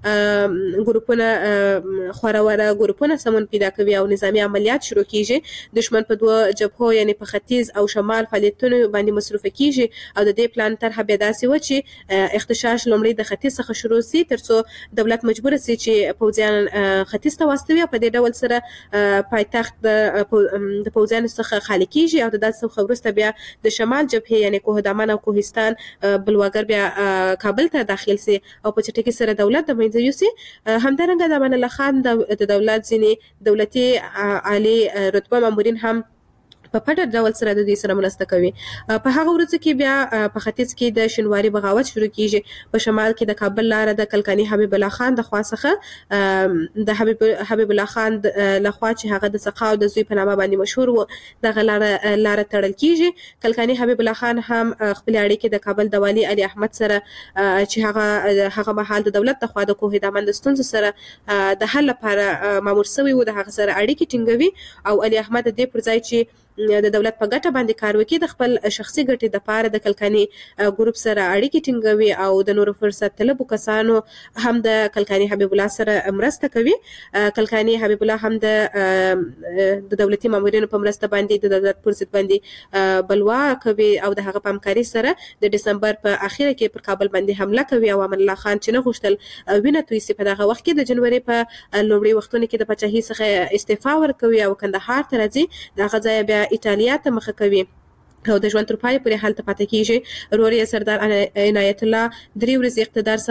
ګروپونه خوروره ګروپونه سمون پیدا کوي او نظامی عملیات شروع کیږي دشمن په دوه جبهو یعنی په ختیځ او شمال فعالیتونو باندې مصروف کیږي او د دې پلان طرحه بیا داسې و چې اختشاش لومړی د ختیځ څخه شروع سي ترڅو دولت مجبور سي چې پوځیان ختیځ ته واستوي په دې ډول سره پایتخت د پوځیانو څخه خالي کیږي او د داسې وروسته بیا د شمال جبهه یعنی کوه دامان او کوهستان بلواګر بیا کابل ته داخل سي او په چټکۍ سره دولت د منځ یوسي همدارنګه د امان الله خان د دولت ځینې دولتي عالی رتبه مامورین هم په پټ ډول سره د دې سره مرسته کوي په هغه ورځ کې بیا په ختیځ کې د شینواري بغاوت شروع کیږي په شمال کې د کابل لار د کلکانی حبیب الله خان د خوا څخه د حبیب الله خان لخوا چې هغه د سقاو د زوی په نامه باندې مشهور و دغه لار تړل کیږي کلکانی حبیب الله خان هم خپل اړیکې د کابل د والی علي احمد سره چې هغه مهال د دولت لخوا د کوه دامن د ستونزو سره د حل لپاره مامور شوی و د هغه سره اړیکې ټینګوي او علي احمد د دې پر ځای چې د دولت په ګټه باندې کار وکړي د خپل شخصي ګټې د پاره د کلکانی ګروپ سره اړیکې ټینګوي او د نورو فرصت طلبو کسانو هم د کلکانی حبیب الله سره مرسته کوي کلکانی حبیب الله هم د دولتي مامورینو په مرسته باندې د دولت پر ضد باندې بلوا کوي او د هغه په همکاري سره د دسمبر په اخیره کې پر کابل باندې حمله کوي او امان الله خان چې نه غوښتل وینه توی سي په دغه وخت کې د جنوري په لومړي وختونو کې د پاچاهي څخه استعفا ورکوي او کندهار ته راځي دغه ځای بیا ایټالیا ته مخه کوي او د ژوند تر پای پورې حالت پاتې کیږي روري سردار عنایت الله درې ورځې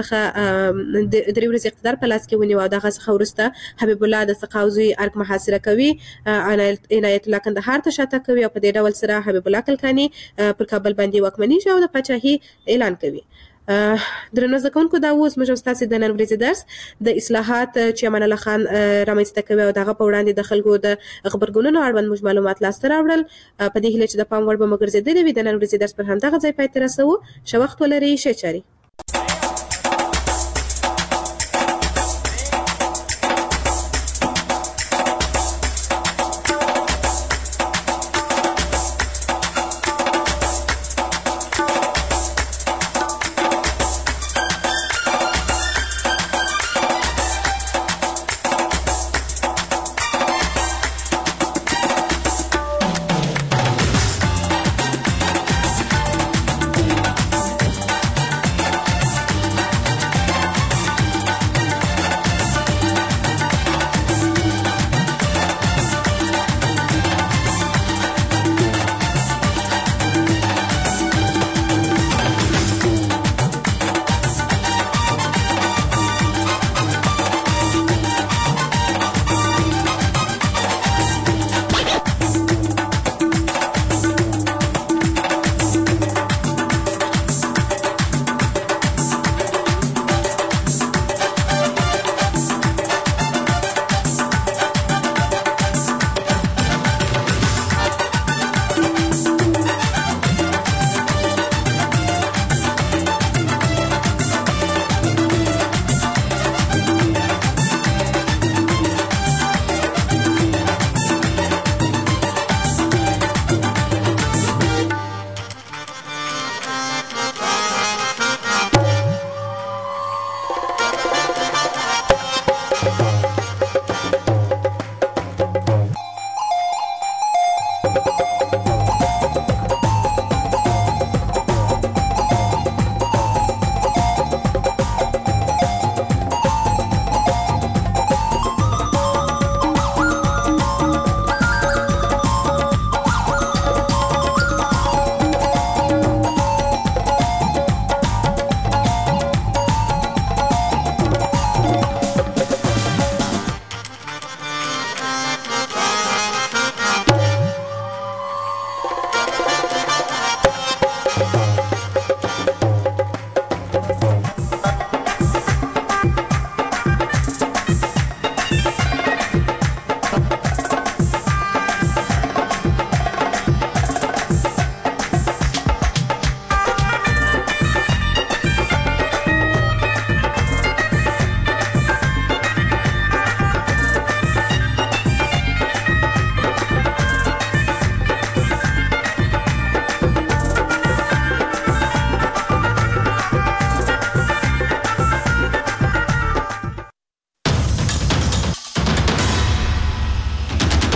اقتدار په لاس کې ونیو او دغه څخه وروسته حبیب الله د سقاوزي ارګ محاصره کوي عنایت الله کندهار ته شاته کوي او په دې ډول سره حبیب الله کلکانی پر کابل باندې واکمني او د پاچاهي اعلان کوي درنو زکونکو دا اوس موږ تاسو د نن ورځې درس د اصلاحات چې امان الله خان رامنځته کوي او دغه په وړاندې د خلکو د خبرګونونو اړوند موږ معلومات لاسته راوړل په دې هیله چې د پام وړ به مګرځېدلې وي د نن ورځې درس پر همدغه ځای پای ته رسوو ښه وخت ولرئ ښه چاري